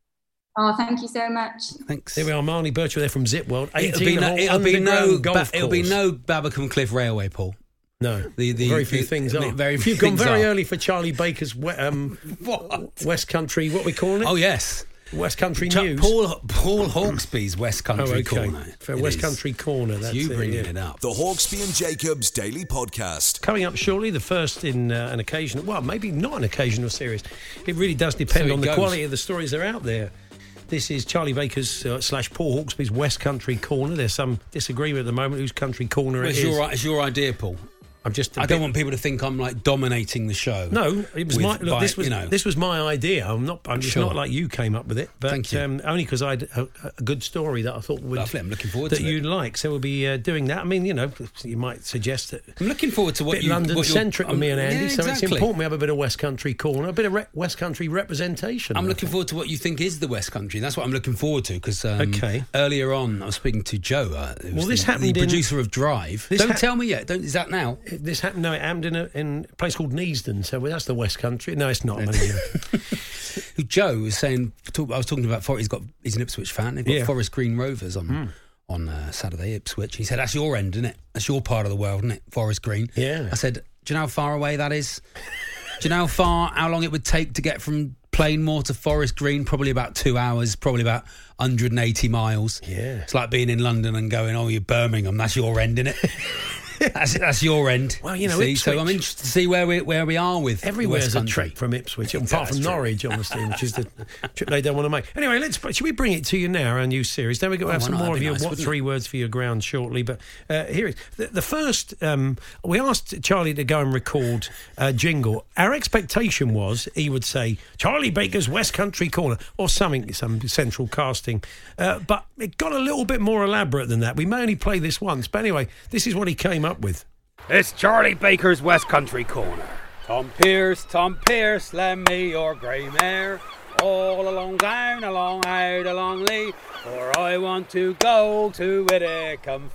Speaker 8: Oh, thank you so much.
Speaker 7: Thanks.
Speaker 6: There we are, Marnie Birchall there from Zip World.
Speaker 7: It'll be
Speaker 6: eighteen
Speaker 7: no,
Speaker 6: hole
Speaker 7: it'll be no,
Speaker 6: underground
Speaker 7: ba-
Speaker 6: golf
Speaker 7: it'll be
Speaker 6: course.
Speaker 7: no Babbacombe Cliff Railway, Paul.
Speaker 6: No,
Speaker 7: The- the-
Speaker 6: very few
Speaker 7: the-
Speaker 6: things
Speaker 7: the-
Speaker 6: are.
Speaker 7: very few
Speaker 6: You've gone
Speaker 7: things
Speaker 6: very
Speaker 7: are.
Speaker 6: early for Charlie Baker's we- um,
Speaker 7: What?
Speaker 6: West Country. What we calling it?
Speaker 7: Oh yes,
Speaker 6: West Country
Speaker 7: Ch-
Speaker 6: News.
Speaker 7: Paul Paul Hawksby's West Country
Speaker 6: oh, okay.
Speaker 7: Corner.
Speaker 6: For
Speaker 7: It
Speaker 6: West
Speaker 7: is.
Speaker 6: Country Corner.
Speaker 7: It's
Speaker 6: That's
Speaker 7: you
Speaker 6: it,
Speaker 7: bringing
Speaker 6: yeah.
Speaker 7: it up.
Speaker 5: The Hawksby and Jacobs Daily Podcast.
Speaker 6: Coming up shortly, the first in uh, an occasional, well, maybe not an occasional series. It really does depend
Speaker 7: So it
Speaker 6: on the
Speaker 7: goes.
Speaker 6: quality of the stories that are out there. This is Charlie Baker's uh, slash Paul Hawksby's West Country Corner. There's some disagreement at the moment whose country corner
Speaker 7: Well,
Speaker 6: it
Speaker 7: it's
Speaker 6: is.
Speaker 7: your it's your idea, Paul.
Speaker 6: I'm just. a
Speaker 7: I
Speaker 6: bit-
Speaker 7: don't want people to think I'm like dominating the show.
Speaker 6: No, it was
Speaker 7: with-
Speaker 6: my. Look,
Speaker 7: by,
Speaker 6: this was
Speaker 7: you know,
Speaker 6: this was my idea. I'm not. I'm just
Speaker 7: Sure.
Speaker 6: not like you came up with it. But
Speaker 7: Thank you.
Speaker 6: Um, only because I had a, a good story that I thought would.
Speaker 7: Lovely, I'm looking forward
Speaker 6: that
Speaker 7: to it.
Speaker 6: you'd like. So we'll be uh, doing that. I mean, you know, you might suggest that.
Speaker 7: I'm looking forward to what
Speaker 6: bit
Speaker 7: you
Speaker 6: London
Speaker 7: what you're-
Speaker 6: centric with
Speaker 7: I'm-
Speaker 6: me and Andy,
Speaker 7: yeah,
Speaker 6: so it's
Speaker 7: exactly.
Speaker 6: important we have a bit of West Country corner, a bit of re- West Country representation.
Speaker 7: I'm
Speaker 6: I
Speaker 7: looking
Speaker 6: think.
Speaker 7: forward to what you think is the West Country. That's what I'm looking forward to because um,
Speaker 6: Okay.
Speaker 7: earlier on I was speaking to Joe. Uh, who's
Speaker 6: Well, this
Speaker 7: the,
Speaker 6: happened
Speaker 7: the
Speaker 6: in-
Speaker 7: producer of Drive.
Speaker 6: This
Speaker 7: Don't
Speaker 6: ha-
Speaker 7: tell me yet. Don't. Is that now?
Speaker 6: This happened. No, it happened in a, in a place called Neasden. So that's the West Country. No, it's not. I'm only joking.
Speaker 7: Who Joe was saying. Talk, I was talking about. For, he's got. He's an Ipswich fan. They've got
Speaker 6: Yeah.
Speaker 7: Forest Green Rovers on on uh, Saturday. Ipswich. He said that's your end, isn't it? That's your part of the world, isn't it? Forest Green.
Speaker 6: Yeah.
Speaker 7: I said, do you know how far away that is? Do you know how far? How long it would take to get from Plainmoor to Forest Green? Probably about two hours. Probably about one hundred eighty miles.
Speaker 6: Yeah.
Speaker 7: It's like being in London and going, oh, you're Birmingham. That's your end, isn't it? That's that's your end.
Speaker 6: Well, you know,
Speaker 7: see? so
Speaker 6: Ipswich-
Speaker 7: I'm interested to see where we where we are with the
Speaker 6: Everywhere's
Speaker 7: West
Speaker 6: a
Speaker 7: Country.
Speaker 6: trek from Ipswich, apart
Speaker 7: That's
Speaker 6: from
Speaker 7: true.
Speaker 6: Norwich, obviously, which is the trip they don't want to make. Anyway, let's. Should we bring it to you now? Our new series. Then we go
Speaker 7: Oh,
Speaker 6: have
Speaker 7: why
Speaker 6: some
Speaker 7: not?
Speaker 6: more
Speaker 7: That'd
Speaker 6: of
Speaker 7: be
Speaker 6: your
Speaker 7: nice,
Speaker 6: what
Speaker 7: wouldn't
Speaker 6: three
Speaker 7: it?
Speaker 6: words for your ground shortly. But uh, here it is. The, the first. Um, we asked Charlie to go and record a jingle. Our expectation was he would say Charlie Baker's West Country Corner or something, some central casting. Uh, but it got a little bit more elaborate than that. We may only play this once, but anyway, this is what he came up with.
Speaker 9: It's Charlie Baker's West Country Corner.
Speaker 7: Tom Pierce, Tom Pierce, lend me your grey mare. All along down, along out, along Lee, for I want to go to Whitcomb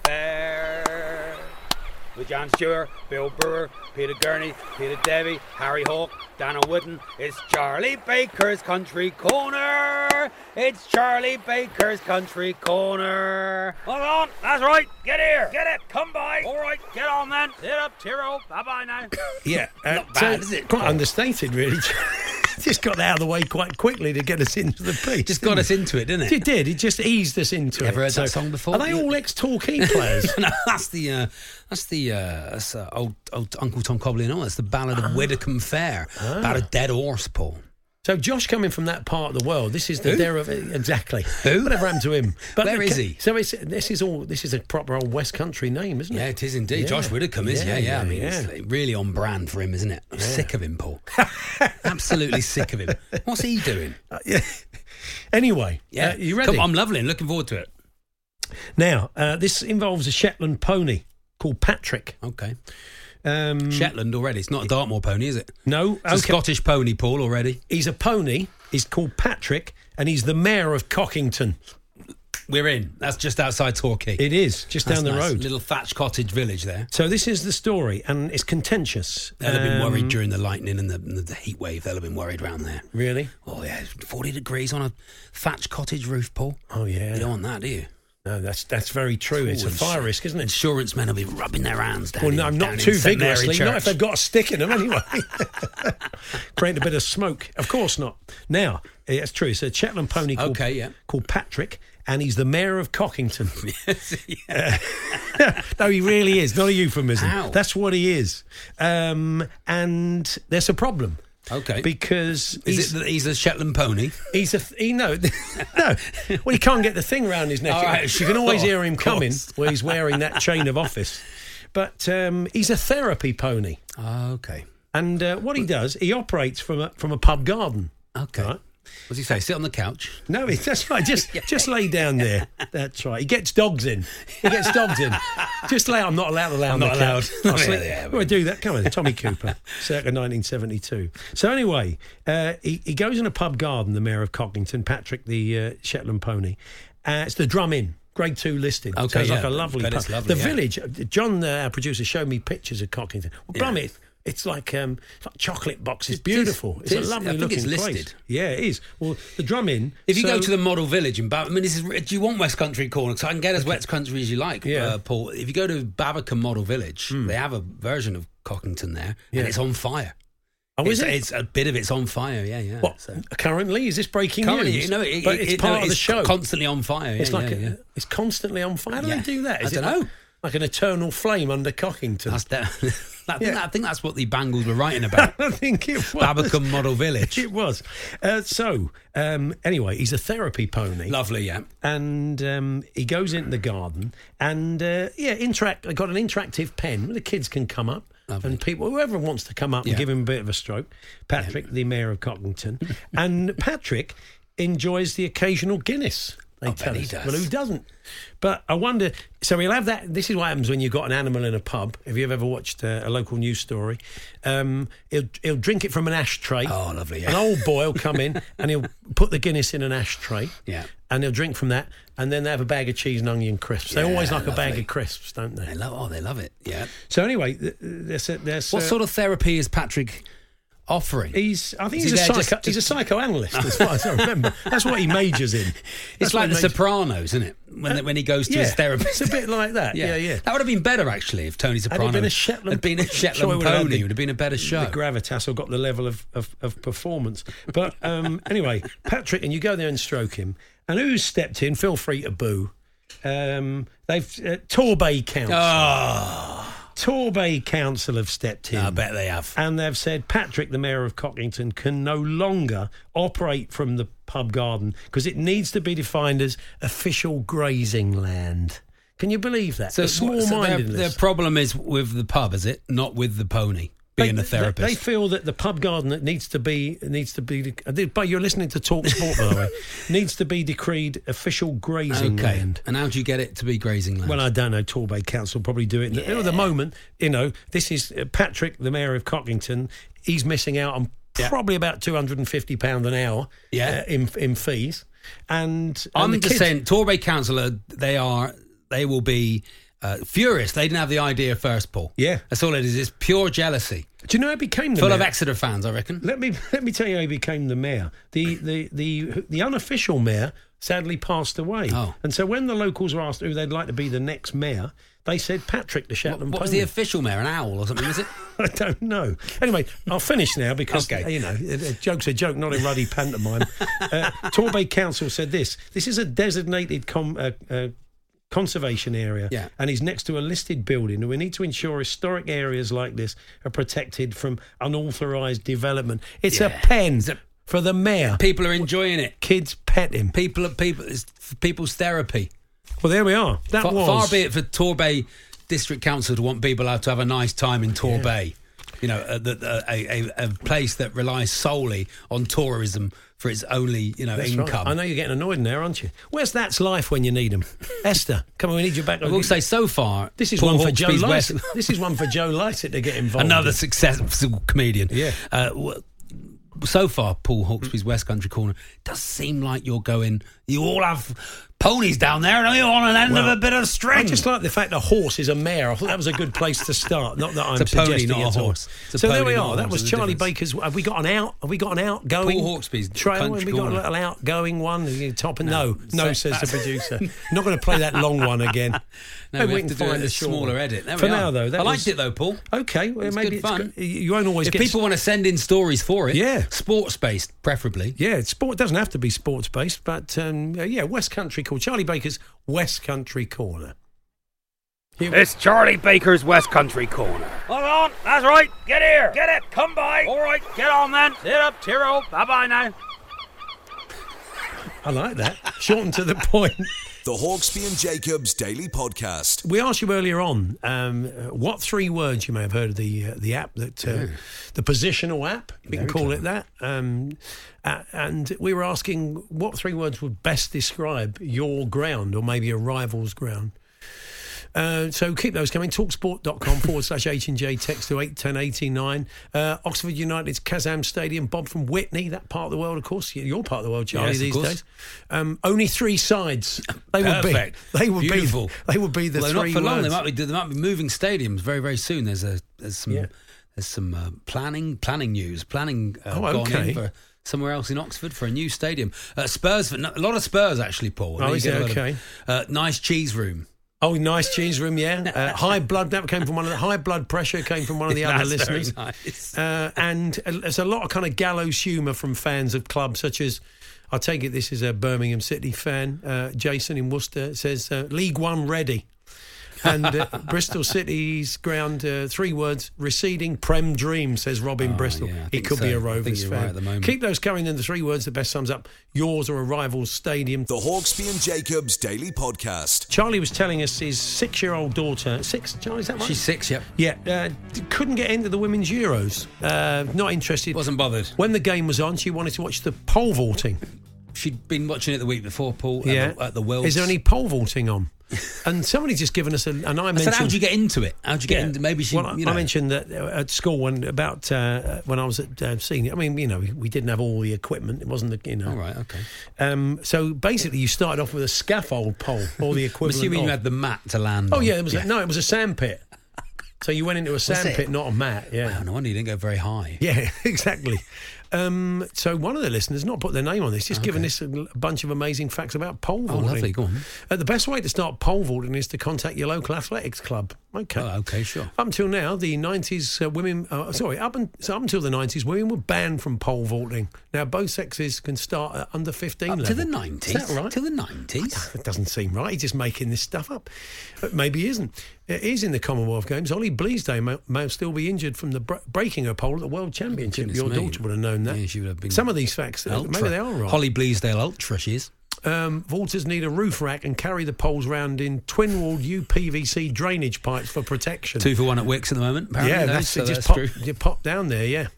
Speaker 7: Fair. With John Stewart, Bill Brewer, Peter Gurney, Peter Devey, Harry Hawke, Dana Wooden. It's Charlie Baker's Country Corner. It's Charlie Baker's Country Corner. Hold on, that's right. Get here, get it, come by. All right, get on then. Sit up, Tiro. Bye bye now.
Speaker 6: Yeah, uh,
Speaker 7: Not bad, is it?
Speaker 6: Quite understated, really. Just got out of the way quite quickly to get us into the piece.
Speaker 7: Just got us into it, didn't it?
Speaker 6: It did. It just eased us into
Speaker 7: You ever
Speaker 6: it.
Speaker 7: heard that song before?
Speaker 6: Are they all ex-Torquay players?
Speaker 7: no, that's the uh, that's the uh, that's, uh, old, old Uncle Tom Cobley and all. That's the Ballad of Whitcomb Fair about a dead horse, Paul.
Speaker 6: So Josh coming from that part of the world, this is the
Speaker 7: Who?
Speaker 6: derivative. Exactly.
Speaker 7: Who?
Speaker 6: Whatever happened to him?
Speaker 7: Where is
Speaker 6: ca-
Speaker 7: he?
Speaker 6: So it's, this is all. This is a proper old West Country name, isn't it?
Speaker 7: Yeah, it is indeed.
Speaker 6: Yeah.
Speaker 7: Josh Widdicombe is, yeah,
Speaker 6: Yeah,
Speaker 7: yeah. I
Speaker 6: yeah,
Speaker 7: mean,
Speaker 6: yeah.
Speaker 7: it's like really on brand for him, isn't it? I'm sick of him, Paul. Absolutely sick of him. What's he doing?
Speaker 6: Uh, yeah. Anyway,
Speaker 7: Yeah,
Speaker 6: uh, you ready?
Speaker 7: Come, I'm lovely. Looking forward to it.
Speaker 6: Now, uh, this involves a Shetland pony called Patrick.
Speaker 7: Okay.
Speaker 6: Um,
Speaker 7: Shetland already. It's not a Dartmoor pony, is it?
Speaker 6: No,
Speaker 7: It's a
Speaker 6: okay.
Speaker 7: Scottish pony, Paul, already.
Speaker 6: He's a pony. He's called Patrick, and he's the mayor of Cockington.
Speaker 7: We're in. That's just outside Torquay.
Speaker 6: It is just
Speaker 7: That's
Speaker 6: down the
Speaker 7: nice.
Speaker 6: road.
Speaker 7: Little thatched cottage village there.
Speaker 6: So this is the story, and it's contentious.
Speaker 7: They'll have been
Speaker 6: Um,
Speaker 7: worried during the lightning and the, and the heat wave. They'll have been worried round there.
Speaker 6: Really?
Speaker 7: Oh, yeah. forty degrees on a thatched cottage roof, Paul.
Speaker 6: Oh yeah.
Speaker 7: You don't want that, do you?
Speaker 6: No, that's that's very true. It's a fire risk, isn't it?
Speaker 7: Insurance men will be rubbing their hands down.
Speaker 6: Well, no,
Speaker 7: in,
Speaker 6: not
Speaker 7: down
Speaker 6: too
Speaker 7: in Saint Mary
Speaker 6: vigorously.
Speaker 7: Church.
Speaker 6: Not if they've got a stick in them, anyway. Create a bit of smoke. Of course not. Now, it's true. It's a Shetland pony called,
Speaker 7: Okay, yeah.
Speaker 6: called Patrick, and he's the mayor of Cockington.
Speaker 7: Yes, yeah.
Speaker 6: Uh, no, he really is. Not a euphemism.
Speaker 7: How?
Speaker 6: That's what he is. Um, and there's a problem.
Speaker 7: Okay.
Speaker 6: Because
Speaker 7: Is
Speaker 6: he's,
Speaker 7: it that he's a Shetland pony?
Speaker 6: he's a he no no. Well, he can't get the thing round his neck.
Speaker 7: All right.
Speaker 6: You can always hear him
Speaker 7: Of course.
Speaker 6: coming where he's wearing that chain of office. But um, he's a therapy pony,
Speaker 7: Okay.
Speaker 6: and uh, what he does, he operates from a from a pub garden.
Speaker 7: Okay.
Speaker 6: Right?
Speaker 7: What does he say? Sit on the couch?
Speaker 6: No, it's, that's right. Just just lay down there. That's right. He gets dogs in. He gets dogs in. Just lay. I'm not allowed to lay on
Speaker 7: I'm
Speaker 6: the
Speaker 7: not
Speaker 6: couch.
Speaker 7: allowed.
Speaker 6: I'll sleep.
Speaker 7: Yeah, yeah,
Speaker 6: Well, I do that. Come on, Tommy Cooper, circa nineteen seventy-two. So anyway, uh, he, he goes in a pub garden. The mayor of Cockington, Patrick, the uh, Shetland pony. Uh, it's the Drum Inn. Grade two listed.
Speaker 7: Okay,
Speaker 6: so it's
Speaker 7: yeah,
Speaker 6: like a lovely
Speaker 7: but
Speaker 6: pub.
Speaker 7: it's lovely,
Speaker 6: the
Speaker 7: yeah.
Speaker 6: village. John, uh, our producer, showed me pictures of Cockington. Well,
Speaker 7: Yeah.
Speaker 6: Blummett, it's like um, it's like chocolate boxes.
Speaker 7: It is.
Speaker 6: Beautiful.
Speaker 7: It
Speaker 6: It's
Speaker 7: is.
Speaker 6: a
Speaker 7: I
Speaker 6: lovely
Speaker 7: think
Speaker 6: looking
Speaker 7: it's listed.
Speaker 6: place. Yeah, it is. Well, the Drum Inn.
Speaker 7: If you
Speaker 6: so-
Speaker 7: go to the Model Village in Babbacombe, I mean, this is, do you want West Country Corner? Because I can get as West Country as you like,
Speaker 6: Yeah.
Speaker 7: uh, Paul. If you go to Babbacombe Model Village, they have a version of Cockington there,
Speaker 6: Yeah.
Speaker 7: and it's on fire.
Speaker 6: Oh,
Speaker 7: it's,
Speaker 6: is it?
Speaker 7: It's a bit of it's on fire, yeah, yeah.
Speaker 6: What,
Speaker 7: So-
Speaker 6: currently? Is this breaking
Speaker 7: Currently,
Speaker 6: news?
Speaker 7: you know, it,
Speaker 6: but
Speaker 7: it-
Speaker 6: it's
Speaker 7: it-
Speaker 6: part
Speaker 7: no,
Speaker 6: of the
Speaker 7: it's
Speaker 6: show.
Speaker 7: constantly on fire. Yeah,
Speaker 6: it's like
Speaker 7: yeah,
Speaker 6: a,
Speaker 7: yeah.
Speaker 6: it's constantly on fire. How do
Speaker 7: Yeah.
Speaker 6: they do that? Is
Speaker 7: I
Speaker 6: it
Speaker 7: dunno.
Speaker 6: like, like an eternal flame under Cockington?
Speaker 7: That's that. I, think
Speaker 6: Yeah.
Speaker 7: that, I think that's what the Bangles were writing about.
Speaker 6: I think it was
Speaker 7: Babbacombe Model Village.
Speaker 6: It was. Uh, so um, anyway, he's a therapy pony.
Speaker 7: Lovely, yeah.
Speaker 6: And um, he goes into the garden and uh, yeah, interact. They got an interactive pen where the kids can come up.
Speaker 7: Lovely.
Speaker 6: And people, whoever wants to come up
Speaker 7: Yeah.
Speaker 6: and give him a bit of a stroke. Patrick, the mayor of Cockington, and Patrick enjoys the occasional Guinness. They
Speaker 7: I
Speaker 6: tell
Speaker 7: bet he
Speaker 6: us.
Speaker 7: does.
Speaker 6: Well, who doesn't? But I wonder. So he'll have that. This is what happens when you've got an animal in a pub. If you've ever watched uh, a local news story, um, he'll he'll drink it from an ashtray.
Speaker 7: Oh, lovely, yeah.
Speaker 6: An old boy will come in and he'll put the Guinness in an ashtray.
Speaker 7: Yeah.
Speaker 6: And they'll drink from that, and then they have a bag of cheese and onion crisps. They
Speaker 7: Yeah,
Speaker 6: always like a bag
Speaker 7: lovely.
Speaker 6: of crisps, don't they?
Speaker 7: They love, oh, they love it, yeah.
Speaker 6: So anyway, th- there's, a- there's
Speaker 7: What
Speaker 6: uh,
Speaker 7: sort of therapy is Patrick offering?
Speaker 6: He's, I think
Speaker 7: Is
Speaker 6: he's
Speaker 7: he
Speaker 6: a,
Speaker 7: there
Speaker 6: psycho,
Speaker 7: just-
Speaker 6: he's a psychoanalyst, as far as I remember. That's what he majors in.
Speaker 7: It's
Speaker 6: That's
Speaker 7: like
Speaker 6: what
Speaker 7: The
Speaker 6: he majors-
Speaker 7: Sopranos, isn't it? When when he goes to
Speaker 6: yeah,
Speaker 7: his therapist.
Speaker 6: it's a bit like that. Yeah, yeah.
Speaker 7: That would have been better, actually, if Tony Soprano
Speaker 6: Had it been a Shetland,
Speaker 7: had been a
Speaker 6: Sure,
Speaker 7: Shetland
Speaker 6: it would have had
Speaker 7: pony.
Speaker 6: the-
Speaker 7: It would have been a better show.
Speaker 6: The gravitas or got the level of, of, of performance. But um, anyway, Patrick, and you go there and stroke him. And who's stepped in? Feel free to boo. Um, they've uh, Torbay Council.
Speaker 7: Oh,
Speaker 6: Torbay Council have stepped in.
Speaker 7: I bet they have.
Speaker 6: And they've said Patrick, the mayor of Cockington, can no longer operate from the pub garden because it needs to be defined as official grazing land. Can you believe that?
Speaker 7: So,
Speaker 6: The
Speaker 7: so their,
Speaker 6: small-mindedness.
Speaker 7: their problem is with the pub, is it? Not with the pony being
Speaker 6: They-
Speaker 7: a therapist.
Speaker 6: They, they feel that the pub garden that needs to be needs to be. But you're listening to Talk Sport, by the way. Needs to be decreed official grazing
Speaker 7: okay.
Speaker 6: land.
Speaker 7: And how do you get it to be grazing land?
Speaker 6: Well, I don't know. Torbay Council probably do it.
Speaker 7: Yeah.
Speaker 6: At the moment, you know, this is uh, Patrick, the mayor of Cockington. He's missing out on
Speaker 7: Yeah.
Speaker 6: probably about two hundred and fifty pound an hour.
Speaker 7: Yeah.
Speaker 6: uh, in in fees. And, and
Speaker 7: I'm
Speaker 6: the
Speaker 7: just
Speaker 6: kids-
Speaker 7: saying, Torbay Council, are, they are, they will be uh, furious. They didn't have the idea first, Paul.
Speaker 6: Yeah.
Speaker 7: That's all it is. It's pure jealousy.
Speaker 6: Do you know how he became the
Speaker 7: Full
Speaker 6: mayor?
Speaker 7: of Exeter fans, I reckon.
Speaker 6: Let me let me tell you how he became the mayor. The the the the unofficial mayor sadly passed away.
Speaker 7: Oh.
Speaker 6: And so when the locals were asked who they'd like to be the next mayor, they said Patrick the Shetland
Speaker 7: What was
Speaker 6: pony.
Speaker 7: the official mayor? An owl or something, was it?
Speaker 6: I don't know. Anyway, I'll finish now because,
Speaker 7: Okay.
Speaker 6: you know, a, a joke's a joke, not a ruddy pantomime. uh, Torbay Council said this. This is a designated com, uh, uh, conservation area
Speaker 7: Yeah.
Speaker 6: and is next to a listed building, and we need to ensure historic areas like this are protected from unauthorised development. It's a
Speaker 7: Yeah.
Speaker 6: pen
Speaker 7: It's a-
Speaker 6: for the mayor.
Speaker 7: People are enjoying it.
Speaker 6: Kids pet him.
Speaker 7: People are people. It's people's therapy.
Speaker 6: Well, there we are. That
Speaker 7: Far,
Speaker 6: was...
Speaker 7: far be it for Torbay District Council to want people out to have a nice time in Torbay. You know, a, a, a, a place that relies solely on tourism for its only, you know,
Speaker 6: That's right.
Speaker 7: income.
Speaker 6: I know you're getting annoyed in there, aren't you? Where's That's Life when you need them? Esther, come on, we need you back.
Speaker 7: I will say, so far,
Speaker 6: This is
Speaker 7: Paul
Speaker 6: one for Joe
Speaker 7: Hawksby's
Speaker 6: Lycett.
Speaker 7: West-
Speaker 6: This is one for Joe Lycett to get involved.
Speaker 7: Another
Speaker 6: in.
Speaker 7: successful comedian.
Speaker 6: Yeah.
Speaker 7: Uh, w- so far, Paul Hawksby's West Country Corner does seem like you're going. You all have ponies down there, and you're on an end
Speaker 6: Well,
Speaker 7: of a bit of string.
Speaker 6: I just like the fact the horse is a mare. I thought that was a good place to start. Not that I'm
Speaker 7: It's a pony,
Speaker 6: suggesting
Speaker 7: not
Speaker 6: it's
Speaker 7: a horse. It's a
Speaker 6: So there
Speaker 7: pony,
Speaker 6: we
Speaker 7: not a
Speaker 6: are. That
Speaker 7: horse.
Speaker 6: was
Speaker 7: There's a
Speaker 6: Charlie
Speaker 7: difference.
Speaker 6: Baker's. Have we got an out? Have we got an outgoing?
Speaker 7: Paul Hawksby's
Speaker 6: trail. Have
Speaker 7: Country
Speaker 6: we got a
Speaker 7: Corner.
Speaker 6: little outgoing one? Are you topping? No, no,
Speaker 7: So-
Speaker 6: says the producer. Not going to play that long one again.
Speaker 7: No,
Speaker 6: Maybe
Speaker 7: we have to do
Speaker 6: find
Speaker 7: a
Speaker 6: a short
Speaker 7: smaller
Speaker 6: one.
Speaker 7: edit. There
Speaker 6: For
Speaker 7: we
Speaker 6: now,
Speaker 7: are.
Speaker 6: though, that
Speaker 7: I liked
Speaker 6: was-
Speaker 7: it though, Paul.
Speaker 6: Okay, well,
Speaker 7: It's
Speaker 6: maybe
Speaker 7: good
Speaker 6: it's
Speaker 7: fun.
Speaker 6: good. You won't always
Speaker 7: If
Speaker 6: get.
Speaker 7: people want to send in stories for it,
Speaker 6: Yeah.
Speaker 7: sports-based, preferably.
Speaker 6: Yeah, sport doesn't have to be sports based, but um, yeah, West Country Corner. Charlie Baker's West Country Corner. Here-
Speaker 9: It's Charlie Baker's West Country Corner. Hold on, that's right. Get here. Get it. Come by. All right, get on then. Sit up, cheero. Bye-bye now.
Speaker 6: I like that. Short and to the point.
Speaker 5: The Hawksby and Jacobs Daily Podcast.
Speaker 6: We asked you earlier on um, uh, what three words you may have heard of the uh, the app that uh, the positional app. We can
Speaker 7: Very
Speaker 6: call
Speaker 7: clever.
Speaker 6: it that. Um, uh, and we were asking what three words would best describe your ground or maybe a rival's ground. Uh, so keep those coming. Talksport.com forward slash H and J. Text to eight ten eighty-nine. Uh, Oxford United's Kazam Stadium. Bob from Whitney, that part of the world, of course. Your part of the world, Charlie,
Speaker 7: Yes, of
Speaker 6: these
Speaker 7: course.
Speaker 6: days. Um, only three sides. They would be.
Speaker 7: Perfect.
Speaker 6: They would
Speaker 7: Beautiful.
Speaker 6: be. They would be the
Speaker 7: Well,
Speaker 6: three
Speaker 7: not for long. They
Speaker 6: words.
Speaker 7: might be. They might be moving stadiums very, very soon. There's a there's some
Speaker 6: Yeah.
Speaker 7: there's some uh, planning planning news planning uh,
Speaker 6: Oh,
Speaker 7: gone
Speaker 6: okay.
Speaker 7: in for somewhere else in Oxford for a new stadium. Uh, Spurs, a lot of Spurs actually, Paul. I
Speaker 6: Oh,
Speaker 7: know you
Speaker 6: is
Speaker 7: get
Speaker 6: it?
Speaker 7: a lot of,
Speaker 6: Okay.
Speaker 7: uh, nice cheese room.
Speaker 6: Oh, nice cheese room, yeah. Uh, high blood. That came from one of the high blood pressure came from one of the other
Speaker 7: That's very
Speaker 6: listeners.
Speaker 7: nice.
Speaker 6: Uh, and uh, there's a lot of kind of gallows humour from fans of clubs such as. I take it this is a Birmingham City fan. Uh, Jason in Worcester says uh, League One ready. And uh, Bristol City's ground, uh, three words, receding Prem dream, says Robin
Speaker 7: Oh,
Speaker 6: Bristol.
Speaker 7: yeah, I
Speaker 6: he
Speaker 7: think
Speaker 6: could be
Speaker 7: so.
Speaker 6: a
Speaker 7: I think
Speaker 6: Rovers
Speaker 7: you're
Speaker 6: fan.
Speaker 7: right at the moment.
Speaker 6: Keep those coming in the three words that best sums up yours or a rival's stadium.
Speaker 5: The Hawksby and Jacobs Daily Podcast.
Speaker 6: Charlie was telling us his six-year-old daughter, six, Charlie, is that right?
Speaker 7: She's six. Yep.
Speaker 6: Yeah, uh, d- couldn't get into the women's Euros. Uh, not interested.
Speaker 7: Wasn't bothered.
Speaker 6: When the game was on, she wanted to watch the pole vaulting.
Speaker 7: She'd been watching it the week before, Paul.
Speaker 6: Yeah,
Speaker 7: At the, at the Worlds.
Speaker 6: Is there any pole vaulting on? And somebody's just given us a. And I
Speaker 7: I
Speaker 6: mentioned.
Speaker 7: said, how'd you get into it? How'd you get
Speaker 6: Yeah.
Speaker 7: into? Maybe she.
Speaker 6: Well, I,
Speaker 7: you know.
Speaker 6: I mentioned that uh, at school when about uh, when I was at uh, senior. I mean, you know, we, we didn't have all the equipment. It wasn't the you know.
Speaker 7: All right. Okay.
Speaker 6: Um, so basically, you started off with a scaffold pole or the
Speaker 7: I'm
Speaker 6: equivalent.
Speaker 7: assuming
Speaker 6: of.
Speaker 7: you had the mat to land.
Speaker 6: Oh
Speaker 7: on.
Speaker 6: yeah, it was a, no, it was a sand pit. So you went into a sand
Speaker 7: it?
Speaker 6: pit, not a mat. Yeah.
Speaker 7: Wow, no wonder you didn't go very high.
Speaker 6: Yeah, exactly. Um, so one of the listeners, not put their name on this, just given this a, a bunch of amazing facts about pole
Speaker 7: Oh,
Speaker 6: vaulting.
Speaker 7: lovely. Go on.
Speaker 6: Uh, the best way to start pole vaulting is to contact your local athletics club. Okay.
Speaker 7: Oh, okay, sure.
Speaker 6: Up until now, the nineties uh, women, uh, sorry, up, un, so up until the nineties, women were banned from pole vaulting. Now, both sexes can start at under fifteen
Speaker 7: Up
Speaker 6: level.
Speaker 7: to the nineties.
Speaker 6: Is that right?
Speaker 7: To the nineties.
Speaker 6: That doesn't seem right. He's just making this stuff up. But maybe he isn't. It is in the Commonwealth Games. Ollie Bleasdale may, may still be injured from the bre- breaking her pole at the World Championship.
Speaker 7: Goodness
Speaker 6: Your
Speaker 7: me.
Speaker 6: daughter would have known that.
Speaker 7: Yeah, she would have been.
Speaker 6: Some of these facts, uh,
Speaker 7: Ultra.
Speaker 6: maybe they are right.
Speaker 7: Holly Bleasdale Ultra, she is.
Speaker 6: Um, vaulters need a roof rack and carry the poles round in twin-walled U P V C drainage pipes for protection.
Speaker 7: Two for one at Wicks at the moment. Apparently,
Speaker 6: yeah,
Speaker 7: though,
Speaker 6: that's
Speaker 7: so
Speaker 6: it. Just
Speaker 7: that's
Speaker 6: pop,
Speaker 7: true.
Speaker 6: you pop down there, yeah.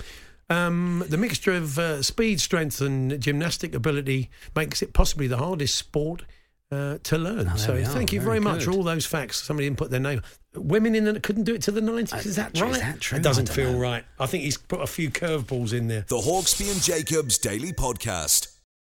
Speaker 6: Um, the mixture of uh, speed, strength and gymnastic ability makes it possibly the hardest sport uh, to learn.
Speaker 7: Oh, there
Speaker 6: so
Speaker 7: we are.
Speaker 6: thank you
Speaker 7: Very
Speaker 6: very much
Speaker 7: good.
Speaker 6: for all those facts. Somebody didn't put their name. Women in the couldn't do it to the nineties. Is that
Speaker 7: true?
Speaker 6: right?
Speaker 7: Is that true?
Speaker 6: It doesn't
Speaker 7: I don't
Speaker 6: feel
Speaker 7: know.
Speaker 6: right. I think he's put a few curveballs in there.
Speaker 5: The Hawksby and Jacobs Daily Podcast.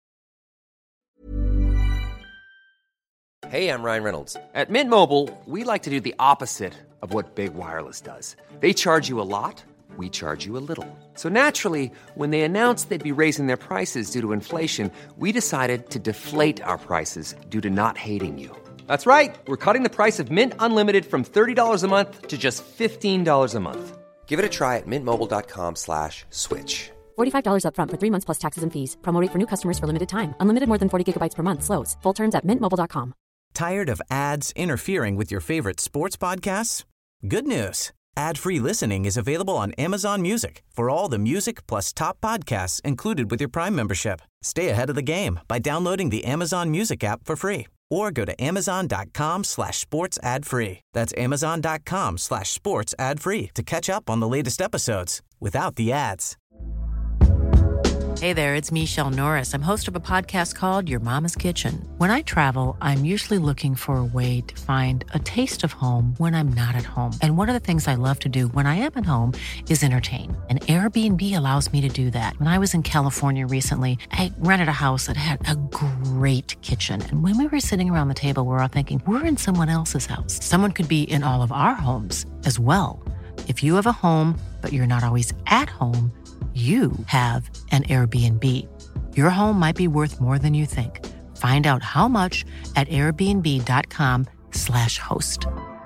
Speaker 1: Hey, I'm Ryan Reynolds. At Mint Mobile, we like to do the opposite of what Big Wireless does. They charge you a lot, we charge you a little. So naturally, when they announced they'd be raising their prices due to inflation, we decided to deflate our prices due to not hating you. That's right. We're cutting the price of Mint Unlimited from thirty dollars a month to just fifteen dollars a month. Give it a try at mintmobile.com slash switch.
Speaker 3: forty-five dollars up front for three months plus taxes and fees. Promo rate for new customers for limited time. Unlimited more than forty gigabytes per month. Slows full terms at mint mobile dot com.
Speaker 10: Tired of ads interfering with your favorite sports podcasts? Good news. Ad-free listening is available on Amazon Music for all the music plus top podcasts included with your Prime membership. Stay ahead of the game by downloading the Amazon Music app for free or go to amazon.com slash sports ad free. That's amazon.com slash sports ad free to catch up on the latest episodes without the ads.
Speaker 11: Hey there, it's Michelle Norris. I'm host of a podcast called Your Mama's Kitchen. When I travel, I'm usually looking for a way to find a taste of home when I'm not at home. And one of the things I love to do when I am at home is entertain. And Airbnb allows me to do that. When I was in California recently, I rented a house that had a great kitchen. And when we were sitting around the table, we were all thinking, we're in someone else's house. Someone could be in all of our homes as well. If you have a home, but you're not always at home, you have an Airbnb. Your home might be worth more than you think. Find out how much at airbnb.com slash host.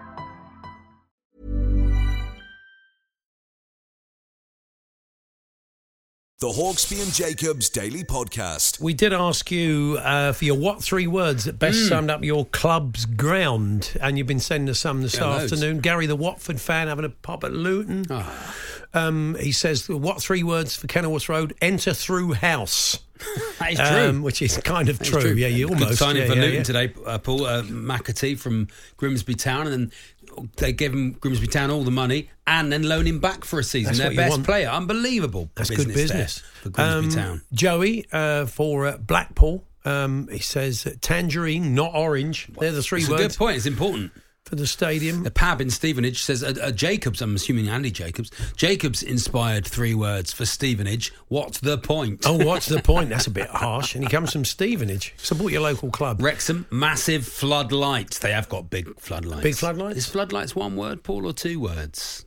Speaker 5: The Hawksby and Jacobs Daily Podcast.
Speaker 6: We did ask you uh, for your what three words that best
Speaker 7: Mm.
Speaker 6: summed up your club's ground, and you've been sending us some this
Speaker 7: Yeah, loads.
Speaker 6: afternoon. Gary, the Watford fan, having a pop at Luton.
Speaker 7: Oh.
Speaker 6: Um, he says, what three words for Kenilworth Road? Enter through house.
Speaker 7: That is true.
Speaker 6: Um, which is kind of
Speaker 7: That is
Speaker 6: true. Yeah, you
Speaker 7: Good
Speaker 6: almost.
Speaker 7: signing
Speaker 6: yeah,
Speaker 7: for
Speaker 6: yeah,
Speaker 7: Luton
Speaker 6: yeah.
Speaker 7: today, uh, Paul. Uh, McAtee from Grimsby Town, and then they gave him Grimsby Town all the money and then loan him back for a season.
Speaker 6: That's
Speaker 7: Their
Speaker 6: what you
Speaker 7: best
Speaker 6: want.
Speaker 7: player. Unbelievable.
Speaker 6: That's
Speaker 7: business
Speaker 6: good business.
Speaker 7: there for Grimsby
Speaker 6: Um,
Speaker 7: Town.
Speaker 6: Joey, uh, for uh, Blackpool, um, he says uh, tangerine, not orange. They're the three
Speaker 7: It's a
Speaker 6: words
Speaker 7: good point. It's important.
Speaker 6: for the stadium.
Speaker 7: The Pab in Stevenage says, uh, uh, Jacobs, I'm assuming Andy Jacobs, Jacobs inspired three words for Stevenage. What's the point?
Speaker 6: Oh, what's the point? That's a bit harsh. And he comes from Stevenage. Support your local club.
Speaker 7: Wrexham, massive floodlights. They have got big floodlights.
Speaker 6: Big floodlights?
Speaker 7: Is floodlights one word, Paul, or two words?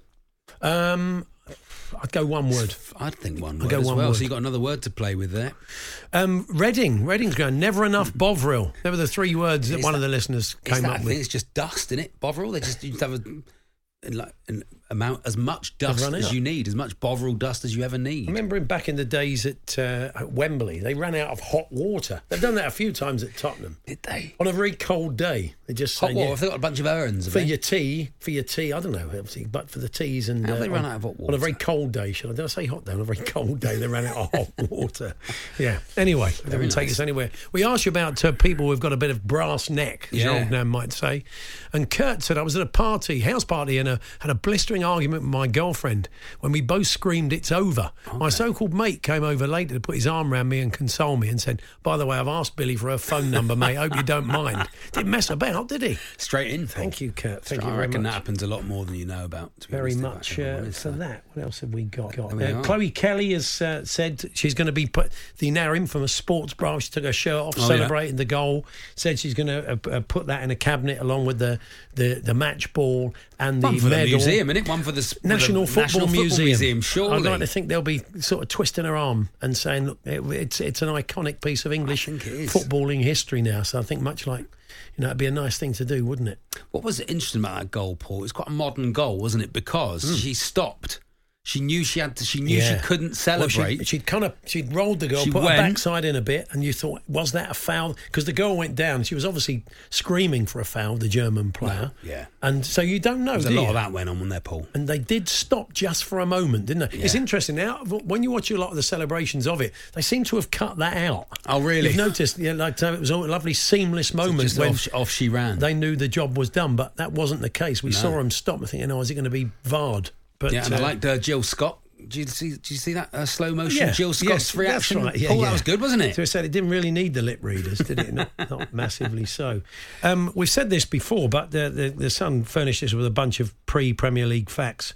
Speaker 6: Um, I'd go one word.
Speaker 7: I'd think one
Speaker 6: I'd
Speaker 7: word
Speaker 6: go
Speaker 7: as
Speaker 6: one
Speaker 7: well.
Speaker 6: word.
Speaker 7: So you've got another word to play with there.
Speaker 6: Um, Reading. Reading's going, never enough Bovril. They were the three words that
Speaker 7: Is
Speaker 6: one
Speaker 7: that-
Speaker 6: of the listeners
Speaker 7: Is
Speaker 6: came
Speaker 7: that
Speaker 6: up
Speaker 7: a thing?
Speaker 6: with.
Speaker 7: It's just dust in it, Bovril. They just you just have a, in like, an amount as much dust
Speaker 6: run
Speaker 7: as
Speaker 6: out.
Speaker 7: you need, as much Bovril dust as you ever need.
Speaker 6: I remember him back in the days at, uh, at Wembley. They ran out of hot water. They've done that a few times at Tottenham.
Speaker 7: Did they?
Speaker 6: On a very cold day. They just
Speaker 7: Hot
Speaker 6: say,
Speaker 7: water.
Speaker 6: yeah,
Speaker 7: If they've got a bunch of urns, have
Speaker 6: for
Speaker 7: they?
Speaker 6: your tea, for your tea, I don't know, obviously, but for the teas and
Speaker 7: How have they
Speaker 6: uh,
Speaker 7: run
Speaker 6: on,
Speaker 7: out of hot
Speaker 6: on a
Speaker 7: water?
Speaker 6: very cold day, should I? Did I say hot day? On a very cold day, they ran out of hot water. Yeah. Anyway, they
Speaker 7: Very
Speaker 6: wouldn't take
Speaker 7: nice.
Speaker 6: us anywhere. We asked you about uh, people who've got a bit of brass neck, as your
Speaker 7: Yeah.
Speaker 6: old man might say. And Kurt said, I was at a party, house party, and a, had a blistering argument with my girlfriend when we both screamed, it's over. My so-called mate came over later to put his arm around me and console me and said, by the way, I've asked Billy for her phone number, mate. Hope you don't mind. Didn't mess about, did he?
Speaker 7: Straight in. Paul.
Speaker 6: Thank you, Kurt. Thank
Speaker 7: I
Speaker 6: you very
Speaker 7: reckon
Speaker 6: much.
Speaker 7: that happens a lot more than you know about. To be
Speaker 6: Very
Speaker 7: honest,
Speaker 6: much
Speaker 7: if I'm
Speaker 6: uh,
Speaker 7: honest.
Speaker 6: for that. What else have we got? got?
Speaker 7: There we
Speaker 6: Uh,
Speaker 7: are.
Speaker 6: Chloe Kelly has uh, said she's going to be put the now infamous sports bra. She took her shirt off,
Speaker 7: Oh,
Speaker 6: celebrating the goal. Said she's going to uh, uh, put that in a cabinet along with the the, the match ball and the
Speaker 7: One for the
Speaker 6: medal.
Speaker 7: museum, innit? One for the s-
Speaker 6: National
Speaker 7: for the
Speaker 6: Football,
Speaker 7: National Football
Speaker 6: Museum.
Speaker 7: Museum, surely.
Speaker 6: I'd like to think they'll be sort of twisting her arm and saying, look, it, it's it's an iconic piece of English
Speaker 7: think it is.
Speaker 6: footballing history now. So I think much like, you know, it'd be a nice thing to do, wouldn't it?
Speaker 7: What was interesting about that goal, Paul? It was quite a modern goal, wasn't it? Because she stopped. She knew she had to. She knew
Speaker 6: Yeah.
Speaker 7: she couldn't
Speaker 6: Well,
Speaker 7: celebrate.
Speaker 6: she, would kind of she'd rolled the girl,
Speaker 7: She
Speaker 6: put
Speaker 7: went-
Speaker 6: her backside in a bit, and you thought, was that a foul? Because the girl went down. She was obviously screaming for a foul, the German player.
Speaker 7: yeah.
Speaker 6: And so you don't know.
Speaker 7: There's a
Speaker 6: do
Speaker 7: lot
Speaker 6: you?
Speaker 7: of that went on when they're Paul.
Speaker 6: And they did stop just for a moment, didn't they?
Speaker 7: Yeah.
Speaker 6: It's interesting now when you watch a lot of the celebrations of it. They seem to have cut that out.
Speaker 7: Oh, really?
Speaker 6: You've noticed, yeah, like uh, it was a lovely seamless moment
Speaker 7: Just
Speaker 6: when
Speaker 7: off, off she ran.
Speaker 6: they knew the job was done, but that wasn't the case. We
Speaker 7: No.
Speaker 6: saw them stop and thinking, "Oh, is it going to be V A R D?" But
Speaker 7: yeah, and I
Speaker 6: uh,
Speaker 7: liked uh, Jill Scott. Did you see? Did you see that uh, slow motion?
Speaker 6: Yeah,
Speaker 7: Jill Scott's
Speaker 6: yes,
Speaker 7: reaction.
Speaker 6: That's right. Yeah,
Speaker 7: Paul,
Speaker 6: yeah.
Speaker 7: that was good, wasn't it?
Speaker 6: So I said it didn't really need the lip readers, did it? Not, not massively so. Um, we've said this before, but the, the, the Sun furnished us with a bunch of pre-Premier League facts.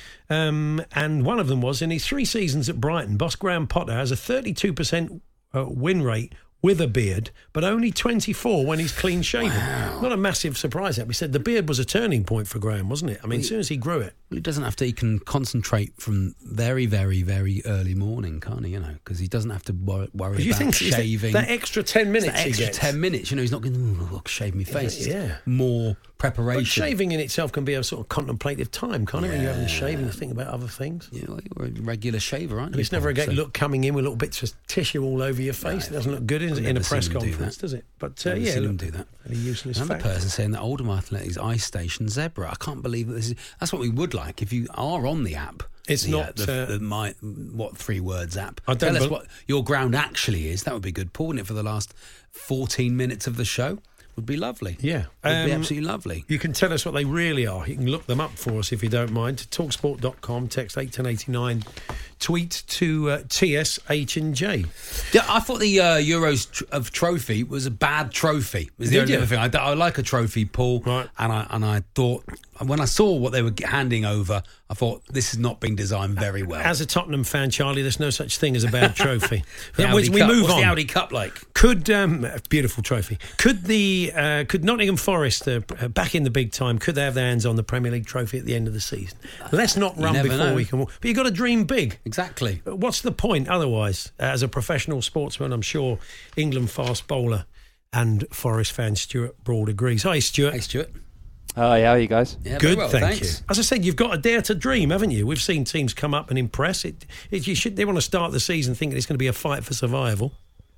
Speaker 6: Um, and one of them was, in his three seasons at Brighton, boss Graham Potter has a thirty-two percent uh, win rate with a beard, but only twenty-four when he's clean shaven.
Speaker 7: Wow.
Speaker 6: Not a massive surprise that. We said the beard was a turning point for Graham, wasn't it? I mean, as soon as he grew it.
Speaker 7: Well, he doesn't have to. He can concentrate from very, very, very early morning, can't he? You know, because he doesn't have to wor- worry
Speaker 6: Do you
Speaker 7: about
Speaker 6: think it's that-
Speaker 7: shaving.
Speaker 6: that extra ten minutes
Speaker 7: It's that
Speaker 6: he
Speaker 7: extra
Speaker 6: gets?
Speaker 7: ten minutes. You know, he's not going to oh, shave my face. It's
Speaker 6: Yeah.
Speaker 7: more preparation.
Speaker 6: But shaving in itself can be a sort of contemplative time, can't it? When you're having a
Speaker 7: Yeah.
Speaker 6: shave and you think about other things.
Speaker 7: Yeah, well, you're a regular shaver, aren't you?
Speaker 6: And it's never a
Speaker 7: Paul?
Speaker 6: great
Speaker 7: So-
Speaker 6: look coming in with little bits of tissue all over your face.
Speaker 7: No,
Speaker 6: it doesn't look good in,
Speaker 7: I've
Speaker 6: in a
Speaker 7: never
Speaker 6: press
Speaker 7: seen him do
Speaker 6: conference,
Speaker 7: that.
Speaker 6: does it? But uh,
Speaker 7: Never
Speaker 6: yeah,
Speaker 7: seen him
Speaker 6: look,
Speaker 7: do that.
Speaker 6: Very useless
Speaker 7: Another
Speaker 6: fact.
Speaker 7: person saying that Oldham Athletics ice station zebra. I can't believe that this is. That's what we would like if you are on the app.
Speaker 6: It's
Speaker 7: the,
Speaker 6: not,
Speaker 7: uh, the,
Speaker 6: uh,
Speaker 7: the my what three words app.
Speaker 6: I don't
Speaker 7: Tell us
Speaker 6: bel-
Speaker 7: what your ground actually is. That would be good. Paul, it for the last fourteen minutes of the show would be lovely.
Speaker 6: Yeah.
Speaker 7: Would be
Speaker 6: Um,
Speaker 7: absolutely lovely.
Speaker 6: You can tell us what they really are. You can look them up for us if you don't mind. talksport dot com, text eight ten eighty-nine tweet to uh, T S H and J.
Speaker 7: Yeah, I thought the uh, Euros tr- of trophy was a bad trophy. Was the
Speaker 6: Did
Speaker 7: only
Speaker 6: you?
Speaker 7: other thing. I, d- I like a trophy, Paul,
Speaker 6: Right.
Speaker 7: and I and I thought when I saw what they were g- handing over, I thought this has not been designed very well.
Speaker 6: As a Tottenham fan, Charlie, there's no such thing as a bad trophy.
Speaker 7: The
Speaker 6: we
Speaker 7: Audi
Speaker 6: we
Speaker 7: Cup.
Speaker 6: move
Speaker 7: What's
Speaker 6: on.
Speaker 7: the Audi Cup like?
Speaker 6: Could um, beautiful trophy? Could the uh, could Nottingham Forest uh, back in the big time? Could they have their hands on the Premier League trophy at the end of the season? Let's not
Speaker 7: You
Speaker 6: run
Speaker 7: never
Speaker 6: before
Speaker 7: know.
Speaker 6: we can. Walk. But you got to dream big.
Speaker 7: Exactly.
Speaker 6: What's the point otherwise? As a professional sportsman, I'm sure England fast bowler and Forest fan Stuart Broad agrees. Hi, Stuart.
Speaker 7: Hey, Stuart.
Speaker 12: Hi, how are you guys?
Speaker 7: Yeah, very
Speaker 6: Good,
Speaker 7: well,
Speaker 6: thank
Speaker 7: thanks.
Speaker 6: you. As I said, you've got to dare to dream, haven't you? We've seen teams come up and impress. It, it you should. They want to start the season thinking it's going to be a fight for survival.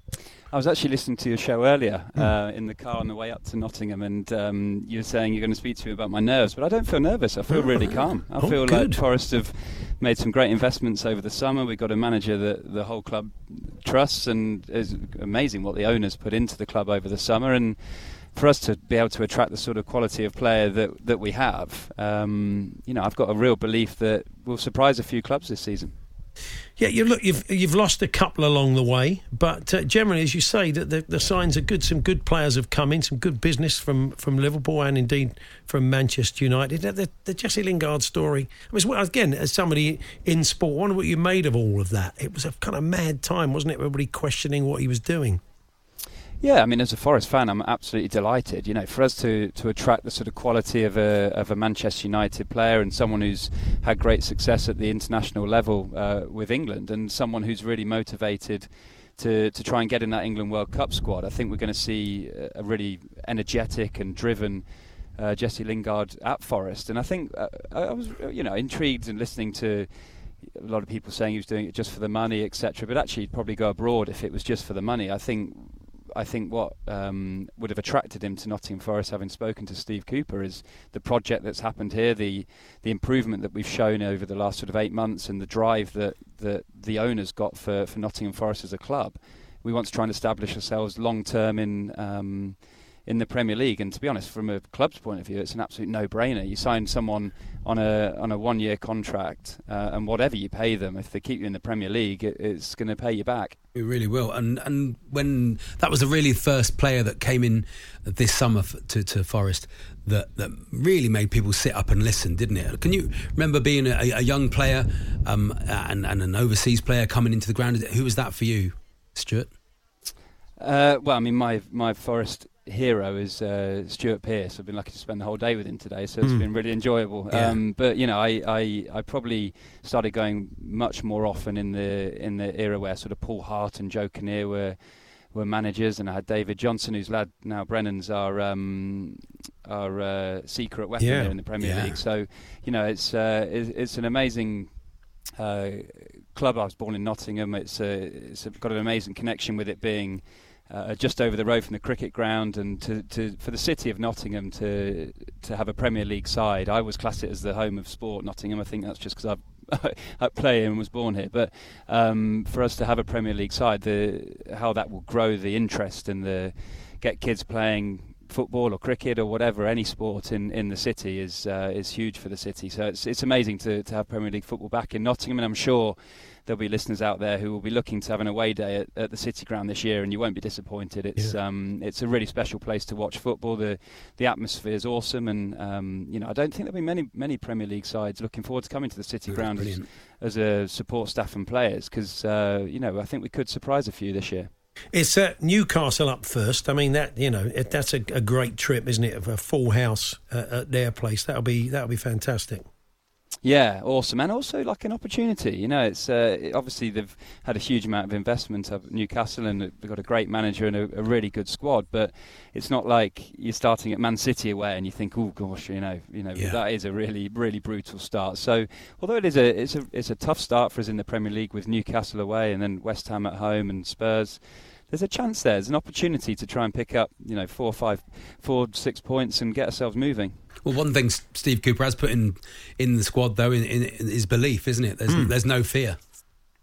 Speaker 12: I was actually listening to your show earlier
Speaker 6: Hmm.
Speaker 12: uh, in the car on the way up to Nottingham, and um, you were saying you're going to speak to me about my nerves, but I don't feel nervous. I feel really calm. I
Speaker 6: Oh,
Speaker 12: feel
Speaker 6: good.
Speaker 12: like Forest have made some great investments over the summer. We've got a manager that the whole club trusts, and it's amazing what the owners put into the club over the summer. And for us to be able to attract the sort of quality of player that that we have, um, you know, I've got a real belief that we'll surprise a few clubs this season.
Speaker 6: Yeah, you look, you've you've lost a couple along the way, but uh, generally, as you say, that the, the signs are good. Some good players have come in, some good business from, from Liverpool and indeed from Manchester United. The, the, the Jesse Lingard story. I mean, well, again, as somebody in sport, I wonder what you made of all of that. It was a kind of mad time, wasn't it? Everybody questioning what he was doing.
Speaker 12: Yeah, I mean, as a Forest fan, I'm absolutely delighted. You know, for us to, to attract the sort of quality of a of a Manchester United player and someone who's had great success at the international level uh, with England, and someone who's really motivated to to try and get in that England World Cup squad, I think we're going to see a really energetic and driven uh, Jesse Lingard at Forest. And I think uh, I was, you know, intrigued in listening to a lot of people saying he was doing it just for the money, et cetera. But actually, he'd probably go abroad if it was just for the money. I think. I think what um, would have attracted him to Nottingham Forest, having spoken to Steve Cooper, is the project that's happened here, the the improvement that we've shown over the last sort of eight months, and the drive that, that the owners got for, for Nottingham Forest as a club. We want to try and establish ourselves long term in um, in the Premier League. And to be honest, from a club's point of view, it's an absolute no-brainer. You sign someone on a on a one-year contract, uh, and whatever you pay them, if they keep you in the Premier League, it, it's going to pay you back.
Speaker 7: It really will. And and when that was the really first player that came in this summer f- to, to Forest that, that really made people sit up and listen, didn't it? Can you remember being a, a young player um, and, and an overseas player coming into the ground? Who was that for you, Stuart?
Speaker 12: Uh, well, I mean, my my Forest hero is uh, Stuart Pearce. I've been lucky to spend the whole day with him today, so it's
Speaker 6: Mm.
Speaker 12: been really enjoyable.
Speaker 6: Yeah.
Speaker 12: Um, but you know, I, I I probably started going much more often in the in the era where sort of Paul Hart and Joe Kinnear were were managers, and I had David Johnson, whose lad now Brennan's our um, our uh, secret weapon
Speaker 6: Yeah.
Speaker 12: here in the Premier
Speaker 6: Yeah.
Speaker 12: League. So you know, it's uh, it's, it's an amazing. Uh, club. I was born in Nottingham. It's, uh, it's got an amazing connection with it being uh, just over the road from the cricket ground, and to, to for the city of Nottingham to to have a Premier League side. I always class it as the home of sport, Nottingham. I think that's just because I I play here and was born here. But um, for us to have a Premier League side, the how that will grow the interest and the get kids playing football or cricket or whatever, any sport in, in the city is uh, is huge for the city. So it's it's amazing to, to have Premier League football back in Nottingham, and I'm sure there'll be listeners out there who will be looking to have an away day at, at the City Ground this year, and you won't be disappointed. It's
Speaker 6: Yeah.
Speaker 12: um it's a really special place to watch football. The the atmosphere is awesome, and um you know I don't think there'll be many many Premier League sides looking forward to coming to the City
Speaker 7: Oh,
Speaker 12: Ground as,
Speaker 7: brilliant.
Speaker 12: as a support staff and players, because uh, you know I think we could surprise a few this year.
Speaker 6: It's uh, Newcastle up first. I mean, that you know, it, that's a, a great trip, isn't it? Of a full house uh, at their place. That'll be that'll be fantastic.
Speaker 12: Yeah, awesome, and also like an opportunity. You know, it's uh, it- obviously they've had a huge amount of investment up at Newcastle, and they've got a great manager and a, a really good squad. But it's not like you're starting at Man City away and you think, oh gosh, you know, you know
Speaker 6: Yeah.
Speaker 12: that is a really, really brutal start. So although it is a it's a it's a tough start for us in the Premier League with Newcastle away and then West Ham at home and Spurs. There's a chance there. There's an opportunity to try and pick up, you know, four, five, four, six points and get ourselves moving.
Speaker 7: Well, one thing S- Steve Cooper has put in in the squad, though, in, in, in his belief, isn't it? There's
Speaker 6: Mm.
Speaker 7: there's no fear.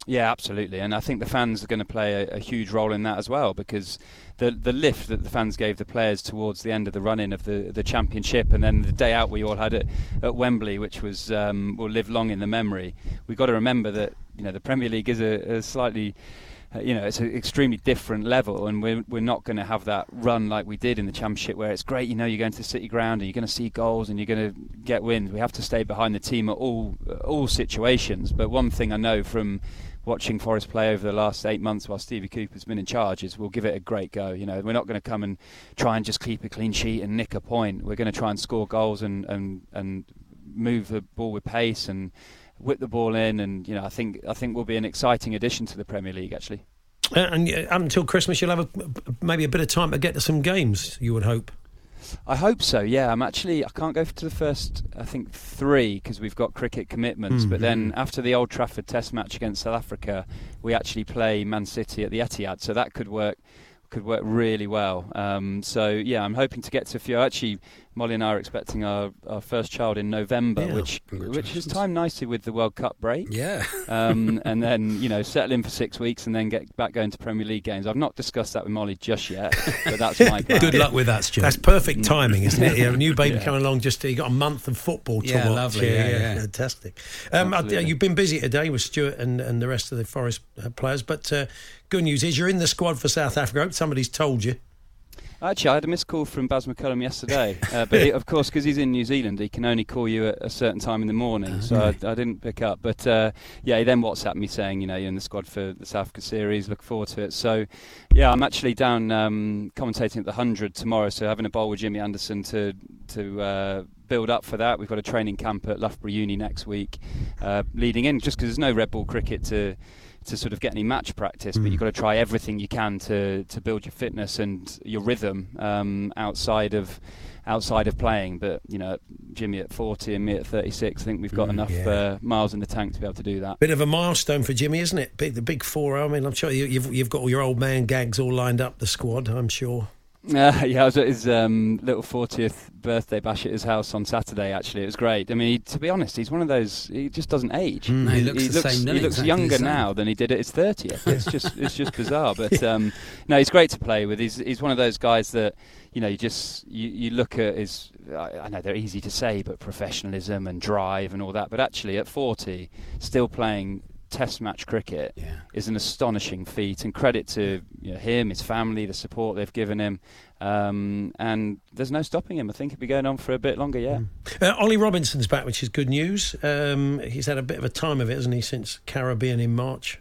Speaker 12: Yeah, absolutely, and I think the fans are going to play a, a huge role in that as well, because the the lift that the fans gave the players towards the end of the run-in of the, the championship, and then the day out we all had it at Wembley, which was um, will live long in the memory. We've got to remember that, you know, the Premier League is a, a slightly Uh, you know, it's an extremely different level, and we're we're not going to have that run like we did in the Championship, where it's great, you know, you're going to the City Ground and you're going to see goals and you're going to get wins. We have to stay behind the team at all all situations. But one thing I know from watching Forest play over the last eight months while Stevie Cooper's been in charge is we'll give it a great go. You know, we're not going to come and try and just keep a clean sheet and nick a point. We're going to try and score goals and and and move the ball with pace and whip the ball in, and you know, I think I think will be an exciting addition to the Premier League, actually.
Speaker 6: Uh, and uh, up until Christmas, you'll have a, maybe a bit of time to get to some games, you would hope.
Speaker 12: I hope so. Yeah, I'm actually I can't go to the first I think three because we've got cricket commitments. Mm-hmm. But then after the Old Trafford Test match against South Africa, we actually play Man City at the Etihad, so that could work. could work really well. Um, so yeah, I'm hoping to get to a few. Actually, Molly and I are expecting our, our first child in November,
Speaker 7: Yeah,
Speaker 12: which which is timed nicely with the World Cup break.
Speaker 7: Yeah.
Speaker 12: um, and then, you know, settle in for six weeks and then get back going to Premier League games. I've not discussed that with Molly just yet, but that's my plan.
Speaker 7: Good luck with that, Stuart.
Speaker 6: That's perfect timing, isn't it? Yeah, a new baby yeah. coming along, just you got a month of football to
Speaker 7: yeah,
Speaker 6: watch.
Speaker 7: Lovely. Yeah, yeah, yeah.
Speaker 6: Fantastic. Um, I, you've been busy today with Stuart and, and the rest of the Forest uh, players, but uh, good news is you're in the squad for South Africa. I hope somebody's told you.
Speaker 12: Actually, I had a missed call from Baz McCullum yesterday, uh, but he, of course, because he's in New Zealand, he can only call you at a certain time in the morning, so I, I didn't pick up. But uh, yeah, he then WhatsApped me saying, you know, you're in the squad for the South Africa series, look forward to it. So yeah, I'm actually down um, commentating at the hundred tomorrow, so having a bowl with Jimmy Anderson to to uh, build up for that. We've got a training camp at Loughborough Uni next week, uh, leading in, just because there's no red ball cricket to. to sort of get any match practice, mm. but you've got to try everything you can to, to build your fitness and your rhythm um, outside of outside of playing. But you know, Jimmy at forty and me at thirty-six, I think we've got mm, enough yeah. uh, miles in the tank to be able to do that.
Speaker 6: Bit of a milestone for Jimmy, isn't it? Big, the big four. I mean, I'm sure you, you've you've got all your old man gags all lined up. The squad, I'm sure.
Speaker 12: Uh, yeah, I was at his um, little fortieth birthday bash at his house on Saturday. Actually, it was great. I mean, he, to be honest, he's one of those. He just doesn't age.
Speaker 7: Mm, he, he looks
Speaker 12: he
Speaker 7: the
Speaker 12: looks,
Speaker 7: same.
Speaker 12: He looks
Speaker 7: exactly
Speaker 12: younger now than he did at his thirtieth. It's just, it's just bizarre. But um, no, he's great to play with. He's, he's one of those guys that, you know, you just you, you look at his. I know they're easy to say, but professionalism and drive and all that. But actually, at forty, still playing Test match cricket
Speaker 7: yeah. is
Speaker 12: an astonishing feat, and credit to you know, him, his family, the support they've given him, um, and there's no stopping him. I think he'll be going on for a bit longer yet.
Speaker 6: Mm. Uh, Ollie Robinson's back, which is good news. Um, he's had a bit of a time of it, hasn't he, since Caribbean in March?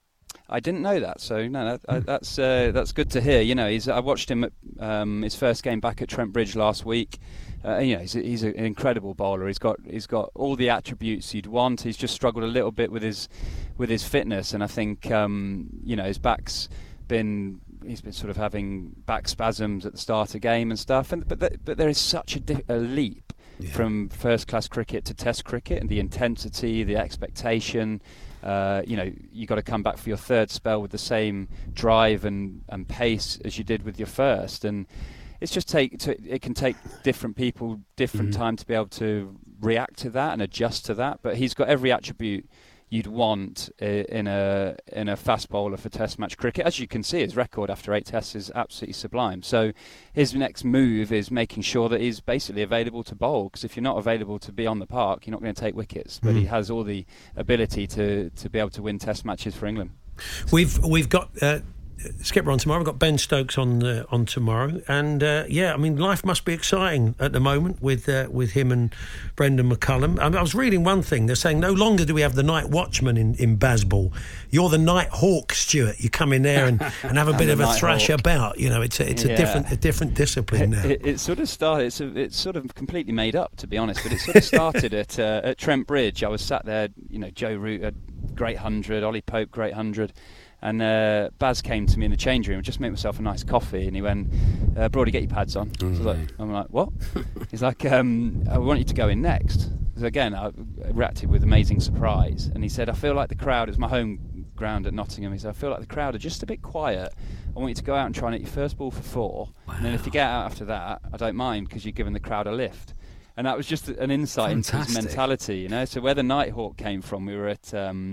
Speaker 12: I didn't know that, so no, that, I, that's uh, that's good to hear. You know, he's I watched him at um, his first game back at Trent Bridge last week. Uh, you know, he's, he's an incredible bowler. He's got he's got all the attributes you'd want. He's just struggled a little bit with his with his fitness, and I think um, you know his back's been he's been sort of having back spasms at the start of the game and stuff. And but th- but there is such a, di- a leap yeah. from first class cricket to Test cricket, and the intensity, the expectation. Uh, you know, you got to come back for your third spell with the same drive and, and pace as you did with your first, and it's just take to, it can take different people different mm-hmm. time to be able to react to that and adjust to that. But he's got every attribute you'd want in a in a fast bowler for Test match cricket. As you can see, his record after eight Tests is absolutely sublime. So his next move is making sure that he's basically available to bowl, because if you're not available to be on the park, you're not going to take wickets. But mm. he has all the ability to to be able to win Test matches for England.
Speaker 6: We've we've got. Uh Skipper on tomorrow. We've got Ben Stokes on uh, on tomorrow, and uh, yeah, I mean, life must be exciting at the moment with uh, with him and Brendan McCullum. I, mean, I was reading one thing. They're saying no longer do we have the night watchman in, in Bazball. You're the night hawk, Stuart. You come in there and, and have a bit of a thrash hawk. about. You know, it's a, it's a yeah. different a different discipline now.
Speaker 12: It, it, it sort of started. It's, a, it's sort of completely made up, to be honest. But it sort of started at uh, at Trent Bridge. I was sat there. You know, Joe Root, a great hundred. Ollie Pope, great hundred. And uh, Baz came to me in the change room, just made myself a nice coffee, and he went, uh, "Brody, get your pads on." Mm-hmm. So I was like, I'm like, "What?" He's like, um, "I want you to go in next." So again, I reacted with amazing surprise, and he said, "I feel like the crowd." It's my home ground at Nottingham. He said, "I feel like the crowd are just a bit quiet. I want you to go out and try and hit your first ball for four, wow. and then if you get out after that, I don't mind, because you're giving the crowd a lift." And that was just an insight Fantastic. into his mentality, you know. So where the Nighthawk came from, we were at. Um,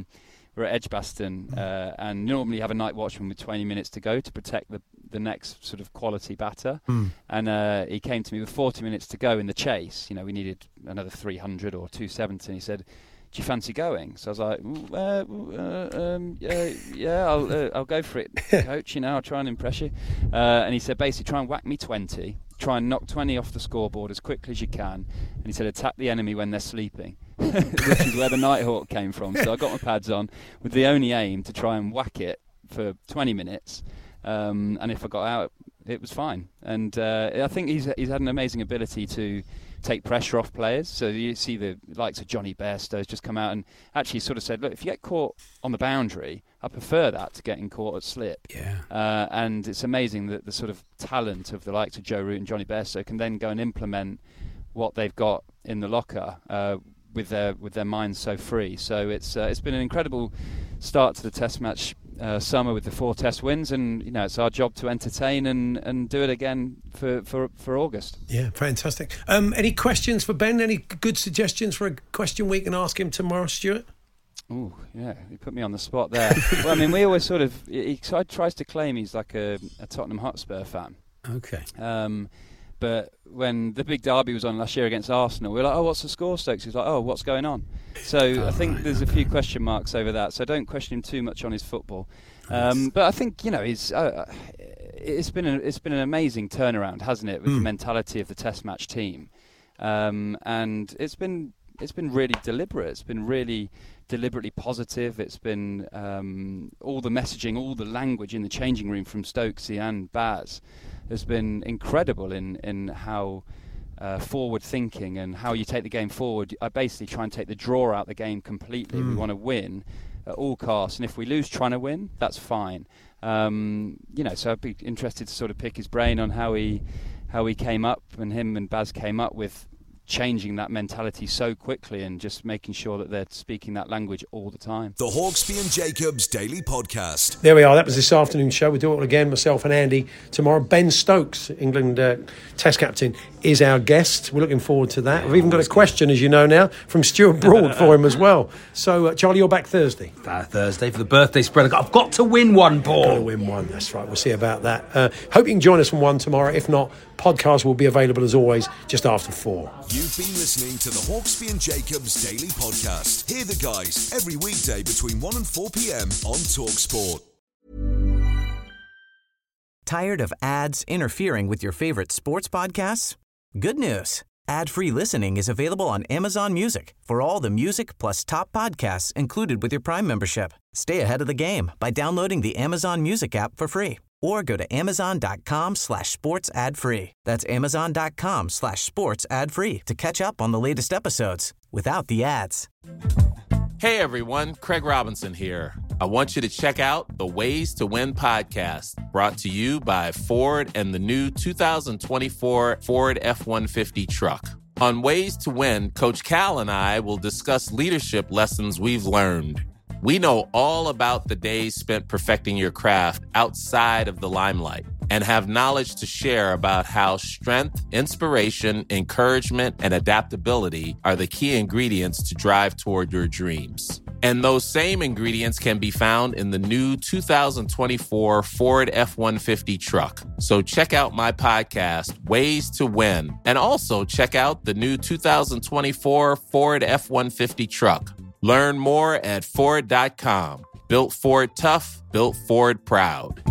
Speaker 12: we're at Edgbaston, uh, and normally you have a night watchman with twenty minutes to go to protect the the next sort of quality batter.
Speaker 6: Mm.
Speaker 12: And uh, he came to me with forty minutes to go in the chase. You know, we needed another three hundred or two seventy. And he said, "Do you fancy going?" So I was like, uh, uh, um, yeah, yeah, I'll, uh, I'll go for it, coach. You know, I'll try and impress you. Uh, and he said, basically, try and whack me twenty. Try and knock twenty off the scoreboard as quickly as you can. And he said, attack the enemy when they're sleeping, which is where the Nighthawk came from. So I got my pads on with the only aim to try and whack it for twenty minutes. Um, and if I got out, it was fine. And uh, I think he's he's had an amazing ability to take pressure off players. So you see the likes of Johnny Bairstow's just come out and actually sort of said, look, if you get caught on the boundary, I prefer that to getting caught at slip.
Speaker 7: Yeah.
Speaker 12: Uh, and it's amazing that the sort of talent of the likes of Joe Root and Johnny Bairstow can then go and implement what they've got in the locker uh, with their with their minds so free. So it's uh, it's been an incredible start to the Test match Uh, summer with the four Test wins, and you know it's our job to entertain and, and do it again for, for, for August.
Speaker 6: Yeah, fantastic. Um, any questions for Ben? Any good suggestions for a question we can ask him tomorrow, Stuart?
Speaker 12: Oh, yeah, you put me on the spot there. Well, I mean, we always sort of he, he tries to claim he's like a, a Tottenham Hotspur fan.
Speaker 7: Okay.
Speaker 12: Um, but when the big derby was on last year against Arsenal, we were like, oh, what's the score, Stokes? He's like, oh, what's going on? So oh, I think right, there's okay. a few question marks over that. So don't question him too much on his football. Um, but I think, you know, he's, uh, it's been a, it's been an amazing turnaround, hasn't it, with mm. the mentality of the Test match team. Um, and it's been it's been really deliberate. It's been really deliberately positive. It's been um, all the messaging, all the language in the changing room from Stokesy and Baz has been incredible in, in how uh, forward thinking and how you take the game forward. I basically try and take the draw out the game completely. Mm. We want to win at all costs, and if we lose trying to win, that's fine. Um, you know, so I'd be interested to sort of pick his brain on how he how he came up, and him and Baz came up with changing that mentality so quickly and just making sure that they're speaking that language all the time.
Speaker 5: The Hawksbee and Jacobs Daily Podcast.
Speaker 6: There we are. That was this afternoon's show. We'll do it all again, myself and Andy, tomorrow. Ben Stokes, England uh, Test captain, is our guest. We're looking forward to that. We've even got a question, as you know now, from Stuart Broad for him as well. So, uh, Charlie, you're back Thursday.
Speaker 7: Uh, Thursday for the birthday spread. I've got to win one, Paul.
Speaker 6: Got to win one. That's right. We'll see about that. Uh, hope you can join us from one tomorrow. If not, podcast will be available as always just after four.
Speaker 5: You've been listening to the Hawksbee and Jacobs Daily Podcast. Hear the guys every weekday between one and four p.m. on TalkSport.
Speaker 10: Tired of ads interfering with your favorite sports podcasts? Good news. Ad-free listening is available on Amazon Music for all the music plus top podcasts included with your Prime membership. Stay ahead of the game by downloading the Amazon Music app for free or go to amazon.com slash sports ad free. That's amazon.com slash sports ad free to catch up on the latest episodes without the ads.
Speaker 13: Hey everyone, Craig Robinson here. I want you to check out the Ways to Win podcast, brought to you by Ford and the new two thousand twenty-four Ford F one fifty truck. On Ways to Win, Coach Cal and I will discuss leadership lessons we've learned. We know all about the days spent perfecting your craft outside of the limelight and have knowledge to share about how strength, inspiration, encouragement, and adaptability are the key ingredients to drive toward your dreams. And those same ingredients can be found in the new two thousand twenty-four Ford F one fifty truck. So check out my podcast, Ways to Win, and also check out the new two thousand twenty-four Ford F one fifty truck. Learn more at Ford dot com. Built Ford tough, built Ford proud.